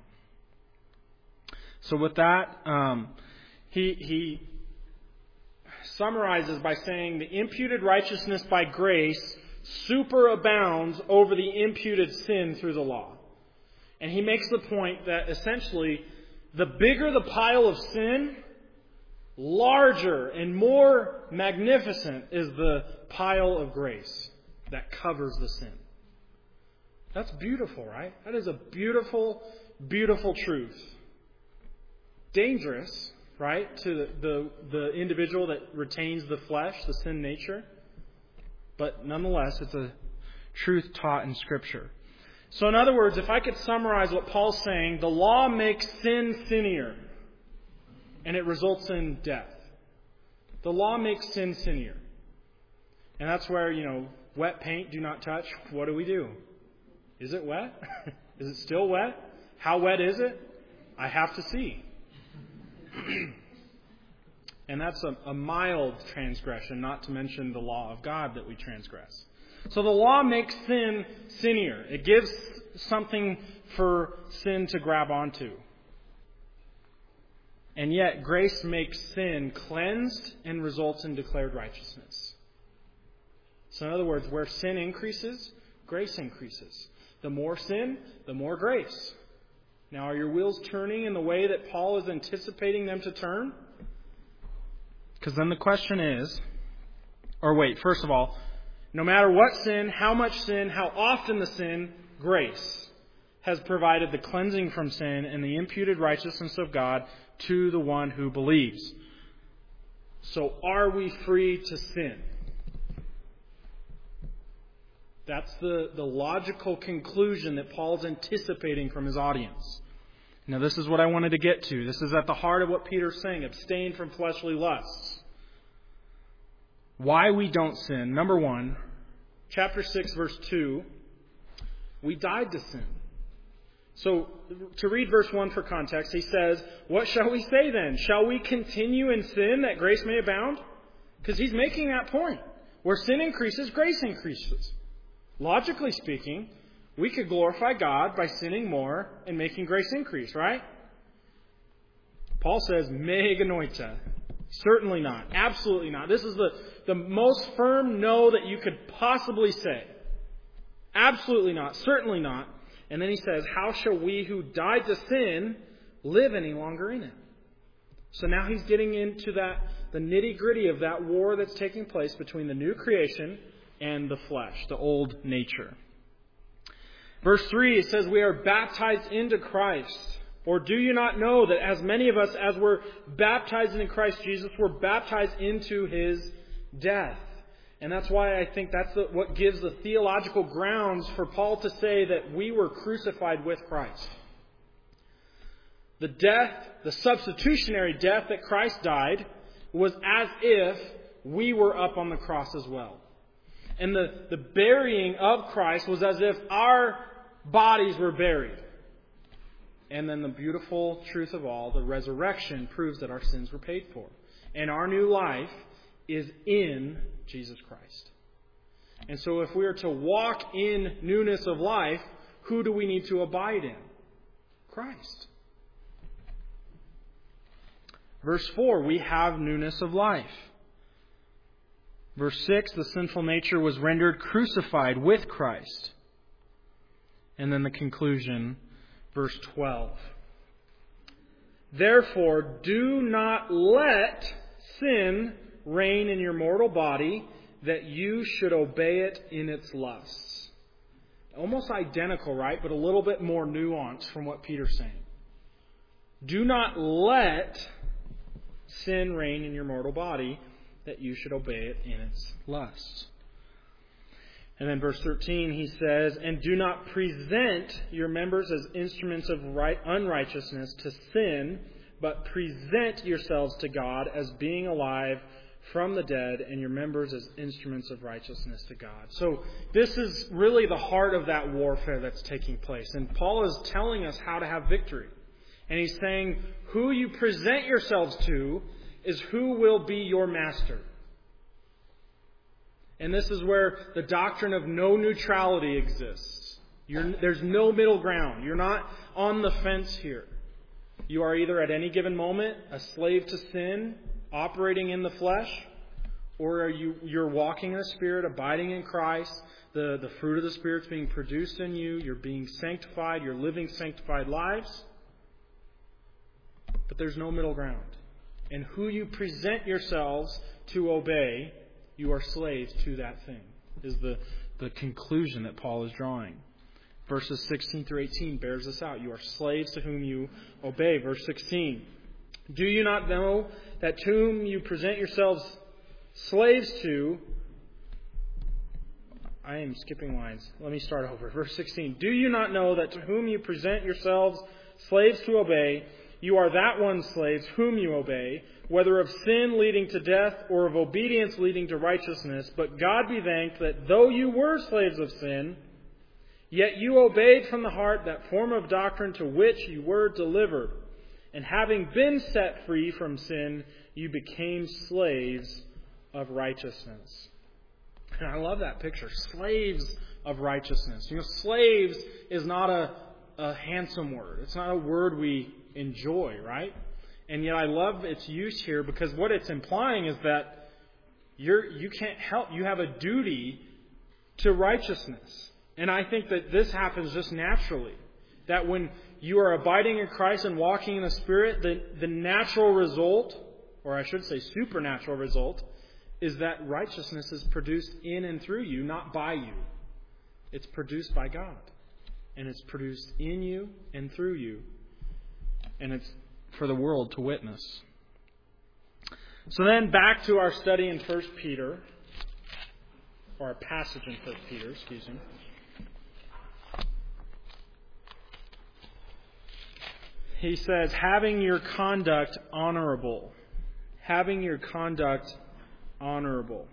So with that, um, he, he summarizes by saying the imputed righteousness by grace superabounds over the imputed sin through the law. And he makes the point that essentially, the bigger the pile of sin, larger and more magnificent is the pile of grace that covers the sin. That's beautiful, right? That is a beautiful, beautiful truth. Dangerous, right, to the, the, the individual that retains the flesh, the sin nature. But nonetheless, it's a truth taught in Scripture. So in other words, if I could summarize what Paul's saying, the law makes sin sinnier. And it results in death. The law makes sin sinnier. And that's where, you know, wet paint, do not touch. What do we do? Is it wet? Is it still wet? How wet is it? I have to see. And that's a, a mild transgression, not to mention the law of God that we transgress. So the law makes sin sinnier. It gives something for sin to grab onto. And yet, grace makes sin cleansed and results in declared righteousness. So in other words, where sin increases, grace increases. The more sin, the more grace. Now, are your wheels turning in the way that Paul is anticipating them to turn? Because then the question is, or wait, first of all, no matter what sin, how much sin, how often the sin, grace has provided the cleansing from sin and the imputed righteousness of God to the one who believes. So are we free to sin? That's the, the logical conclusion that Paul's anticipating from his audience. Now this is what I wanted to get to. This is at the heart of what Peter's saying. Abstain from fleshly lusts. Why we don't sin. Number one, chapter six, verse two. We died to sin. So, to read verse one for context, he says, what shall we say then? Shall we continue in sin that grace may abound? Because he's making that point. Where sin increases, grace increases. Logically speaking, we could glorify God by sinning more and making grace increase, right? Paul says, me genoita. Certainly not. Absolutely not. This is the, the most firm no that you could possibly say. Absolutely not. Certainly not. And then he says, how shall we who died to sin live any longer in it? So now he's getting into that, the nitty-gritty of that war that's taking place between the new creation and the flesh, the old nature. Verse three, it says, we are baptized into Christ. Or do you not know that as many of us as were baptized in Christ Jesus were baptized into His death? And that's why I think that's the, what gives the theological grounds for Paul to say that we were crucified with Christ. The death, the substitutionary death that Christ died, was as if we were up on the cross as well. And the, the burying of Christ was as if our bodies were buried. And then the beautiful truth of all, the resurrection proves that our sins were paid for. And our new life is in Jesus Christ. And so if we are to walk in newness of life, who do we need to abide in? Christ. Verse four, we have newness of life. Verse six, the sinful nature was rendered crucified with Christ. And then the conclusion, verse twelve. Therefore, do not let sin reign in your mortal body, that you should obey it in its lusts. Almost identical, right? But a little bit more nuanced from what Peter's saying. Do not let sin reign in your mortal body, that you should obey it in its lusts. And then verse thirteen, he says, and do not present your members as instruments of right, unrighteousness to sin, but present yourselves to God as being alive from the dead, and your members as instruments of righteousness to God. So this is really the heart of that warfare that's taking place. And Paul is telling us how to have victory. And he's saying, who you present yourselves to is who will be your master. And this is where the doctrine of no neutrality exists. You're, there's no middle ground. You're not on the fence here. You are either at any given moment a slave to sin, operating in the flesh, or are you, you're walking in the Spirit, abiding in Christ, the, the fruit of the Spirit's being produced in you, you're being sanctified, you're living sanctified lives. But there's no middle ground. And who you present yourselves to obey, you are slaves to that thing, is the, the conclusion that Paul is drawing. Verses sixteen through eighteen bears this out. You are slaves to whom you obey. Verse sixteen. Do you not know that to whom you present yourselves slaves to... I am skipping lines. Let me start over. Verse sixteen. Do you not know that to whom you present yourselves slaves to obey, you are that one's slaves whom you obey, whether of sin leading to death or of obedience leading to righteousness. But God be thanked that though you were slaves of sin, yet you obeyed from the heart that form of doctrine to which you were delivered. And having been set free from sin, you became slaves of righteousness. And I love that picture. Slaves of righteousness. You know, slaves is not a, a handsome word. It's not a word we enjoy, right? And yet I love its use here because what it's implying is that you're, you can't help. You have a duty to righteousness. And I think that this happens just naturally. That when you are abiding in Christ and walking in the Spirit, the, the natural result, or I should say supernatural result, is that righteousness is produced in and through you, not by you. It's produced by God. And it's produced in you and through you. And it's for the world to witness. So then back to our study in First Peter, or our passage in First Peter, excuse me. He says, having your conduct honorable. Having your conduct honorable.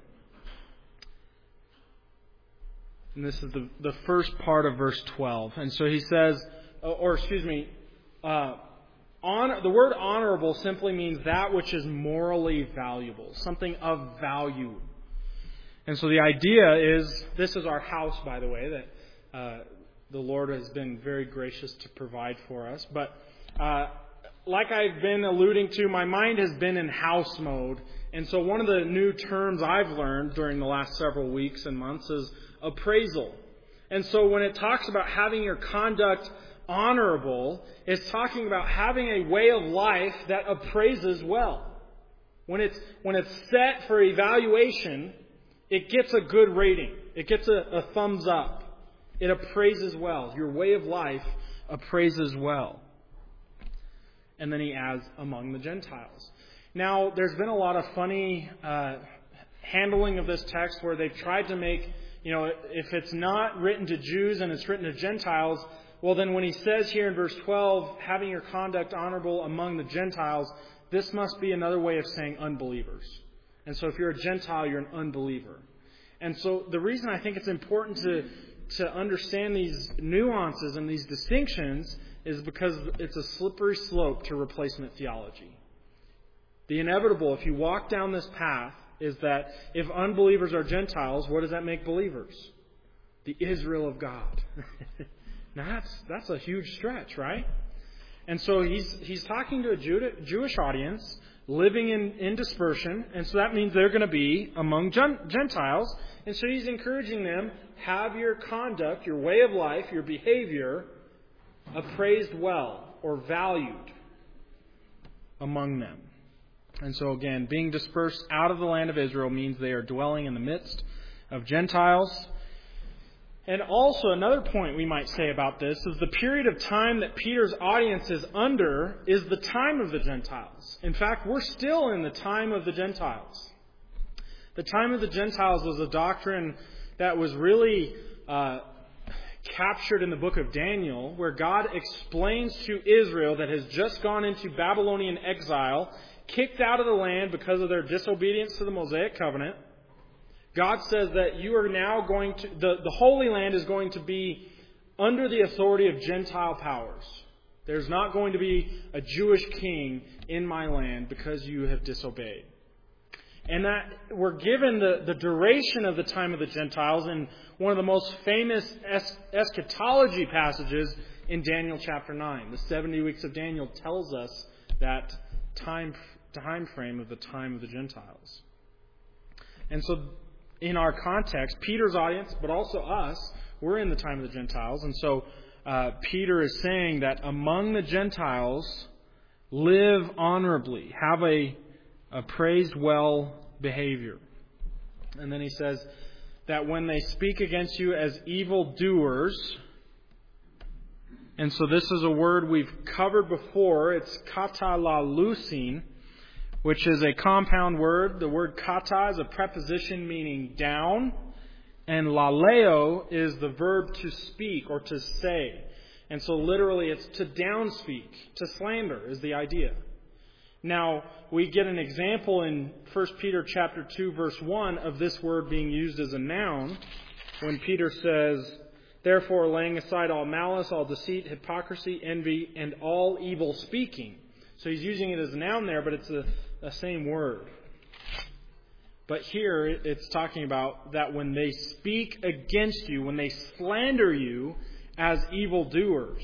And this is the, the first part of verse twelve. And so he says, or excuse me, uh, honor, the word honorable simply means that which is morally valuable. Something of value. And so the idea is, this is our house, by the way, that uh, the Lord has been very gracious to provide for us. But Uh, like I've been alluding to, my mind has been in house mode. And so one of the new terms I've learned during the last several weeks and months is appraisal. And so when it talks about having your conduct honorable, it's talking about having a way of life that appraises well. When it's, when it's set for evaluation, it gets a good rating. It gets a, a thumbs up. It appraises well. Your way of life appraises well. And then he adds, among the Gentiles. Now, there's been a lot of funny uh, handling of this text where they've tried to make, you know, if it's not written to Jews and it's written to Gentiles, well, then when he says here in verse twelve, having your conduct honorable among the Gentiles, this must be another way of saying unbelievers. And so if you're a Gentile, you're an unbeliever. And so the reason I think it's important to, to understand these nuances and these distinctions is because it's a slippery slope to replacement theology. The inevitable, if you walk down this path, is that if unbelievers are Gentiles, what does that make believers? The Israel of God. Now that's, that's a huge stretch, right? And so he's he's talking to a Judah, Jewish audience living in, in dispersion, and so that means they're going to be among Gentiles. And so he's encouraging them, have your conduct, your way of life, your behavior appraised well or valued among them. And so again, being dispersed out of the land of Israel means they are dwelling in the midst of Gentiles. And also another point we might say about this is the period of time that Peter's audience is under is the time of the Gentiles. In fact, we're still in the time of the Gentiles. The time of the Gentiles was a doctrine that was really uh, captured in the book of Daniel, where God explains to Israel that has just gone into Babylonian exile, kicked out of the land because of their disobedience to the Mosaic covenant. God says that you are now going to, the, the Holy Land is going to be under the authority of Gentile powers. There's not going to be a Jewish king in my land because you have disobeyed. And that we're given the, the duration of the time of the Gentiles in one of the most famous es- eschatology passages in Daniel chapter nine. The seventy weeks of Daniel tells us that time, time frame of the time of the Gentiles. And so in our context, Peter's audience, but also us, we're in the time of the Gentiles. And so uh, Peter is saying that among the Gentiles, live honorably, have a, a praised well behavior. And then he says that when they speak against you as evildoers, and so this is a word we've covered before, it's katalalusin, which is a compound word. The word kata is a preposition meaning down, and laleo is the verb to speak or to say. And so literally it's to downspeak, to slander is the idea. Now, we get an example in First Peter chapter two, verse one of this word being used as a noun when Peter says, therefore laying aside all malice, all deceit, hypocrisy, envy, and all evil speaking. So he's using it as a noun there, but it's a the same word. But here it's talking about that when they speak against you, when they slander you as evildoers,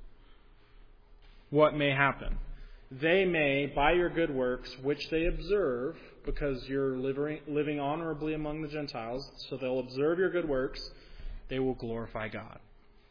what may happen? They may, by your good works, which they observe, because you're living, living honorably among the Gentiles, so they'll observe your good works, they will glorify God.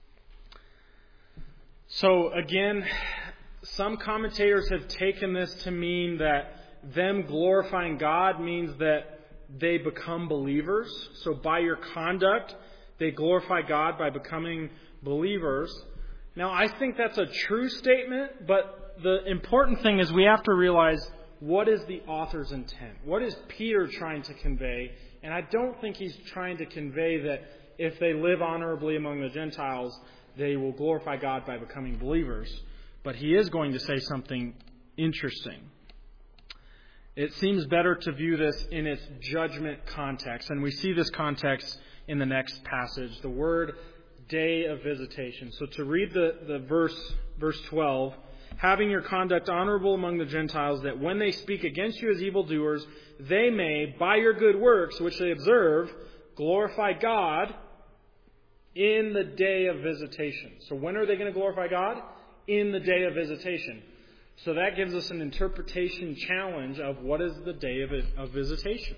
So again, some commentators have taken this to mean that them glorifying God means that they become believers. So by your conduct, they glorify God by becoming believers. Now, I think that's a true statement, but the important thing is we have to realize what is the author's intent. What is Peter trying to convey? And I don't think he's trying to convey that if they live honorably among the Gentiles, they will glorify God by becoming believers. But he is going to say something interesting. It seems better to view this in its judgment context. And we see this context in the next passage, the word day of visitation. So to read the, the verse, verse twelve, having your conduct honorable among the Gentiles, that when they speak against you as evildoers, they may, by your good works, which they observe, glorify God in the day of visitation. So when are they going to glorify God? In the day of visitation. So that gives us an interpretation challenge of what is the day of, of visitation.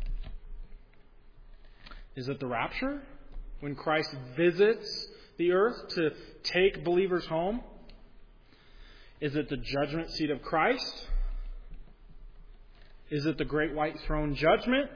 Is it the rapture? When Christ visits the earth to take believers home? Is it the judgment seat of Christ? Is it the great white throne judgment?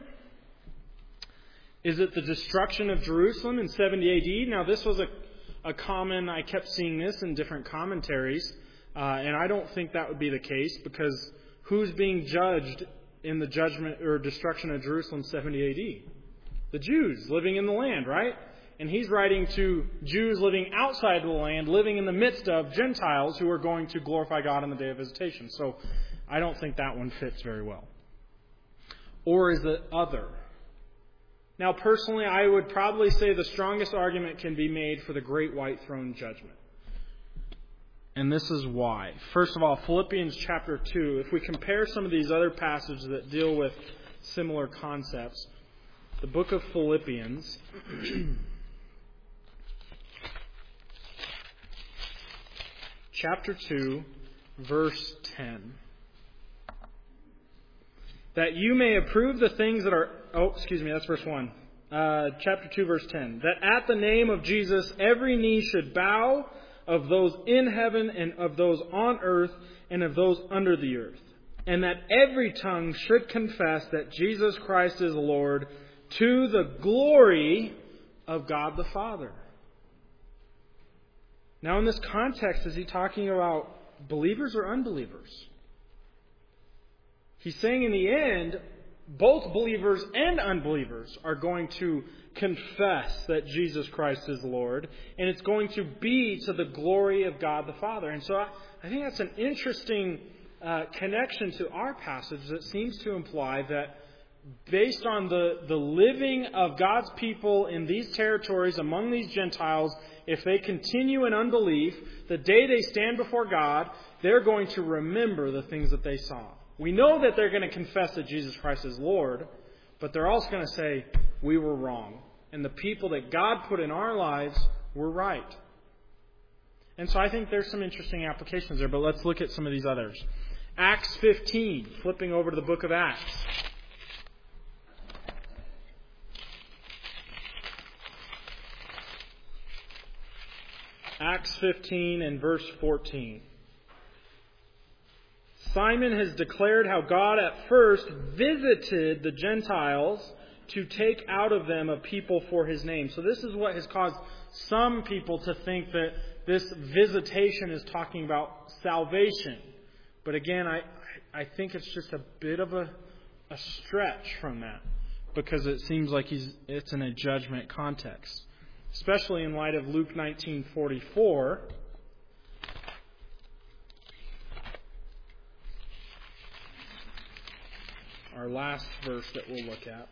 Is it the destruction of Jerusalem in seventy A D? Now this was a, a common, I kept seeing this in different commentaries. Uh, and I don't think that would be the case, because who's being judged in the judgment or destruction of Jerusalem seventy A D? The Jews living in the land, right? And he's writing to Jews living outside the land, living in the midst of Gentiles who are going to glorify God on the day of visitation. So I don't think that one fits very well. Or is it other? Now, personally, I would probably say the strongest argument can be made for the great white throne judgment. And this is why. First of all, Philippians chapter two, if we compare some of these other passages that deal with similar concepts. The book of Philippians. Chapter two, verse ten. That you may approve the things that are... Oh, excuse me, that's verse one. Uh, chapter two, verse ten. That at the name of Jesus every knee should bow, of those in heaven and of those on earth and of those under the earth. And that every tongue should confess that Jesus Christ is Lord, to the glory of God the Father. Now in this context, is he talking about believers or unbelievers? He's saying in the end, both believers and unbelievers are going to confess that Jesus Christ is Lord, and it's going to be to the glory of God the Father. And so I, I think that's an interesting uh, connection to our passage that seems to imply that based on the, the living of God's people in these territories among these Gentiles, if they continue in unbelief, the day they stand before God, they're going to remember the things that they saw. We know that they're going to confess that Jesus Christ is Lord, but they're also going to say, we were wrong. And the people that God put in our lives were right. And so I think there's some interesting applications there, but let's look at some of these others. Acts fifteen, flipping over to the book of Acts. Acts fifteen and verse fourteen. Simon has declared how God at first visited the Gentiles to take out of them a people for His name. So this is what has caused some people to think that this visitation is talking about salvation. But again, I, I think it's just a bit of a, a stretch from that, because it seems like he's it's in a judgment context, especially in light of Luke nineteen forty-four. Our last verse that we'll look at.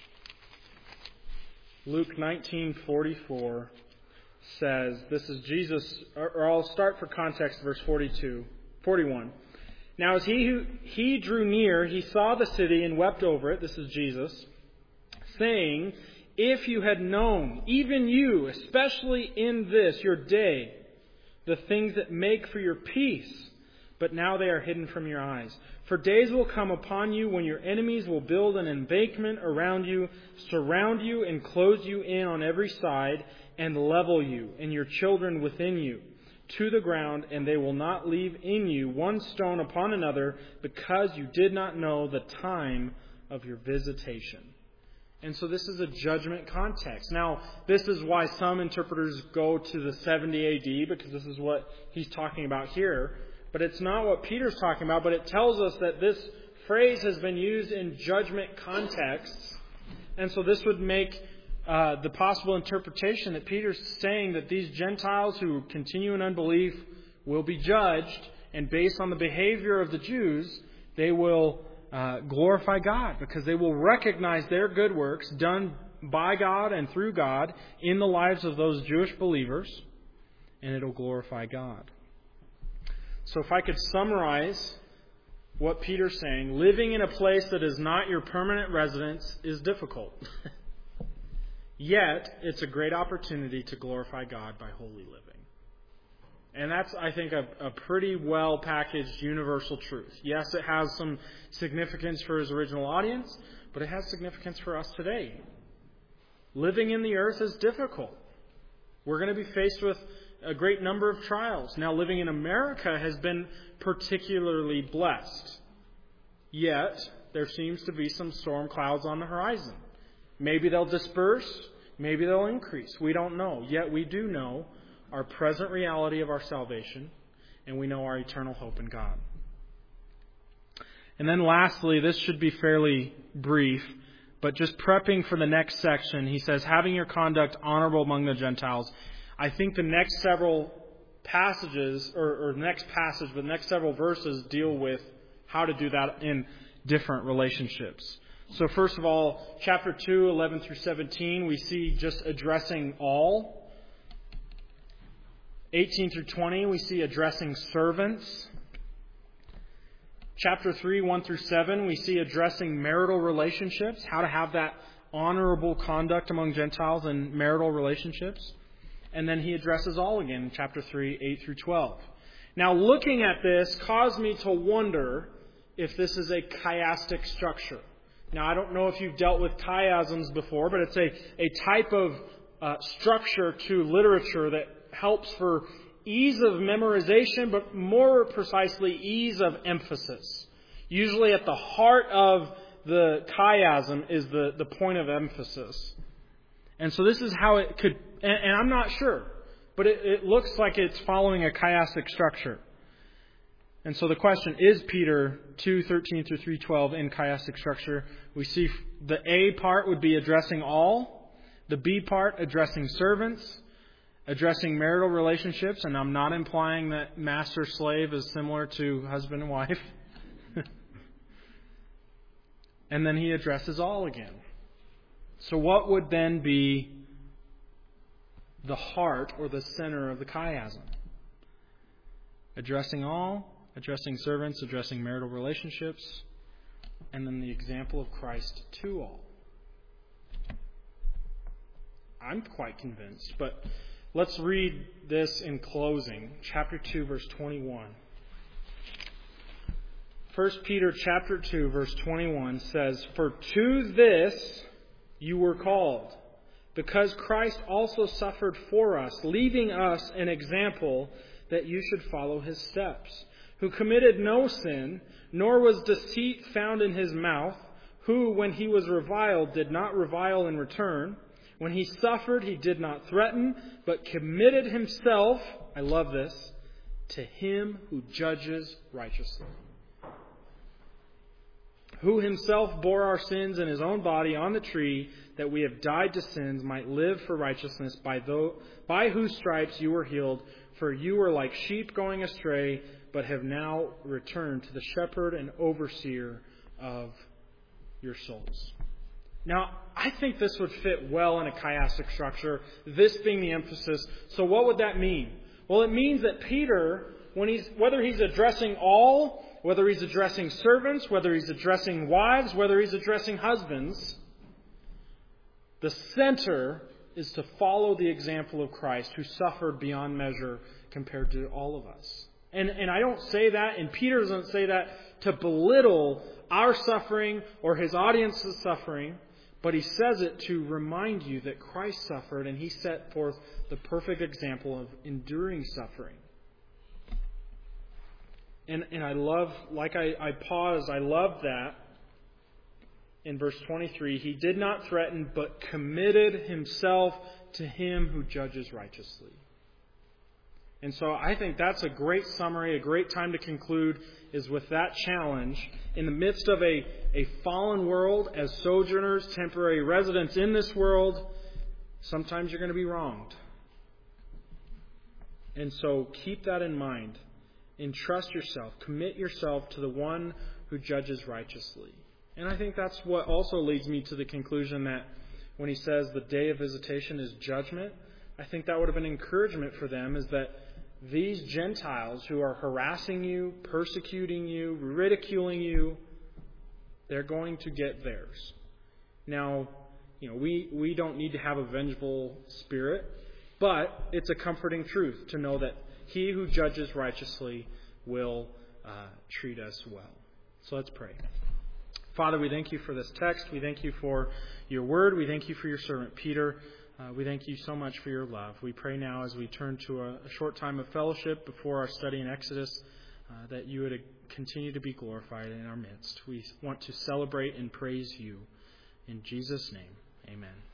Luke nineteen forty-four says, this is Jesus, or I'll start for context, verse forty-two, forty-one. Now as he, who, he drew near, he saw the city and wept over it, this is Jesus, saying, if you had known, even you, especially in this, your day, the things that make for your peace, but now they are hidden from your eyes. For days will come upon you when your enemies will build an embankment around you, surround you and close you in on every side, and level you and your children within you to the ground, and they will not leave in you one stone upon another, because you did not know the time of your visitation. And so this is a judgment context. Now, this is why some interpreters go to the seventy A D, because this is what he's talking about here. But it's not what Peter's talking about, but it tells us that this phrase has been used in judgment contexts. And so this would make uh, the possible interpretation that Peter's saying that these Gentiles who continue in unbelief will be judged, and based on the behavior of the Jews, they will uh, glorify God, because they will recognize their good works done by God and through God in the lives of those Jewish believers, and it'll glorify God. So if I could summarize what Peter's saying, living in a place that is not your permanent residence is difficult. Yet, it's a great opportunity to glorify God by holy living. And that's, I think, a, a pretty well packaged universal truth. Yes, it has some significance for His original audience, but it has significance for us today. Living in the earth is difficult. We're going to be faced with a great number of trials. Now, living in America has been particularly blessed. Yet, there seems to be some storm clouds on the horizon. Maybe they'll disperse. Maybe they'll increase. We don't know. Yet we do know our present reality of our salvation, and we know our eternal hope in God. And then lastly, this should be fairly brief, but just prepping for the next section, he says, having your conduct honorable among the Gentiles. I think the next several passages, or, or next passage, but the next several verses deal with how to do that in different relationships. So first of all, chapter two, eleven through seventeen, we see just addressing all. eighteen through twenty, we see addressing servants. chapter three, one through seven, we see addressing marital relationships, how to have that honorable conduct among Gentiles in marital relationships. And then he addresses all again in chapter three, eight through twelve. Now, looking at this caused me to wonder if this is a chiastic structure. Now, I don't know if you've dealt with chiasms before, but it's a, a type of uh, structure to literature that helps for ease of memorization, but more precisely, ease of emphasis. Usually at the heart of the chiasm is the, the point of emphasis. And so this is how it could, and, and I'm not sure, but it, it looks like it's following a chiastic structure. And so the question, is Peter two thirteen through three twelve in chiastic structure? We see the A part would be addressing all, the B part addressing servants, addressing marital relationships, and I'm not implying that master-slave is similar to husband and wife. And then he addresses all again. So what would then be the heart or the center of the chiasm? Addressing all, addressing servants, addressing marital relationships, and then the example of Christ to all. I'm quite convinced, but let's read this in closing. Chapter two, verse twenty-one. First Peter chapter two, verse twenty-one says, "For to this you were called, because Christ also suffered for us, leaving us an example that you should follow his steps, who committed no sin, nor was deceit found in his mouth, who, when he was reviled, did not revile in return. When he suffered, he did not threaten, but committed himself," I love this, "to him who judges righteously, who himself bore our sins in his own body on the tree, that we have died to sins, might live for righteousness, by, though, by whose stripes you were healed. For you were like sheep going astray, but have now returned to the shepherd and overseer of your souls." Now, I think this would fit well in a chiastic structure, this being the emphasis. So what would that mean? Well, it means that Peter, when he's whether he's addressing all, whether he's addressing servants, whether he's addressing wives, whether he's addressing husbands, the center is to follow the example of Christ, who suffered beyond measure compared to all of us. And, and I don't say that, and Peter doesn't say that to belittle our suffering or his audience's suffering, but he says it to remind you that Christ suffered and he set forth the perfect example of enduring suffering. And, and I love, like I, I paused, I love that. In verse twenty-three, he did not threaten, but committed himself to him who judges righteously. And so I think that's a great summary, a great time to conclude, is with that challenge. In the midst of a, a fallen world, as sojourners, temporary residents in this world, sometimes you're going to be wronged. And so keep that in mind. Entrust yourself, commit yourself to the one who judges righteously. And I think that's what also leads me to the conclusion that when he says the day of visitation is judgment, I think that would have been encouragement for them, is that these Gentiles who are harassing you, persecuting you, ridiculing you, they're going to get theirs. Now, you know, we, we don't need to have a vengeful spirit, but it's a comforting truth to know that he who judges righteously will uh, treat us well. So let's pray. Father, we thank you for this text. We thank you for your word. We thank you for your servant Peter. Uh, we thank you so much for your love. We pray now as we turn to a, a short time of fellowship before our study in Exodus, uh, that you would continue to be glorified in our midst. We want to celebrate and praise you. In Jesus' name, amen.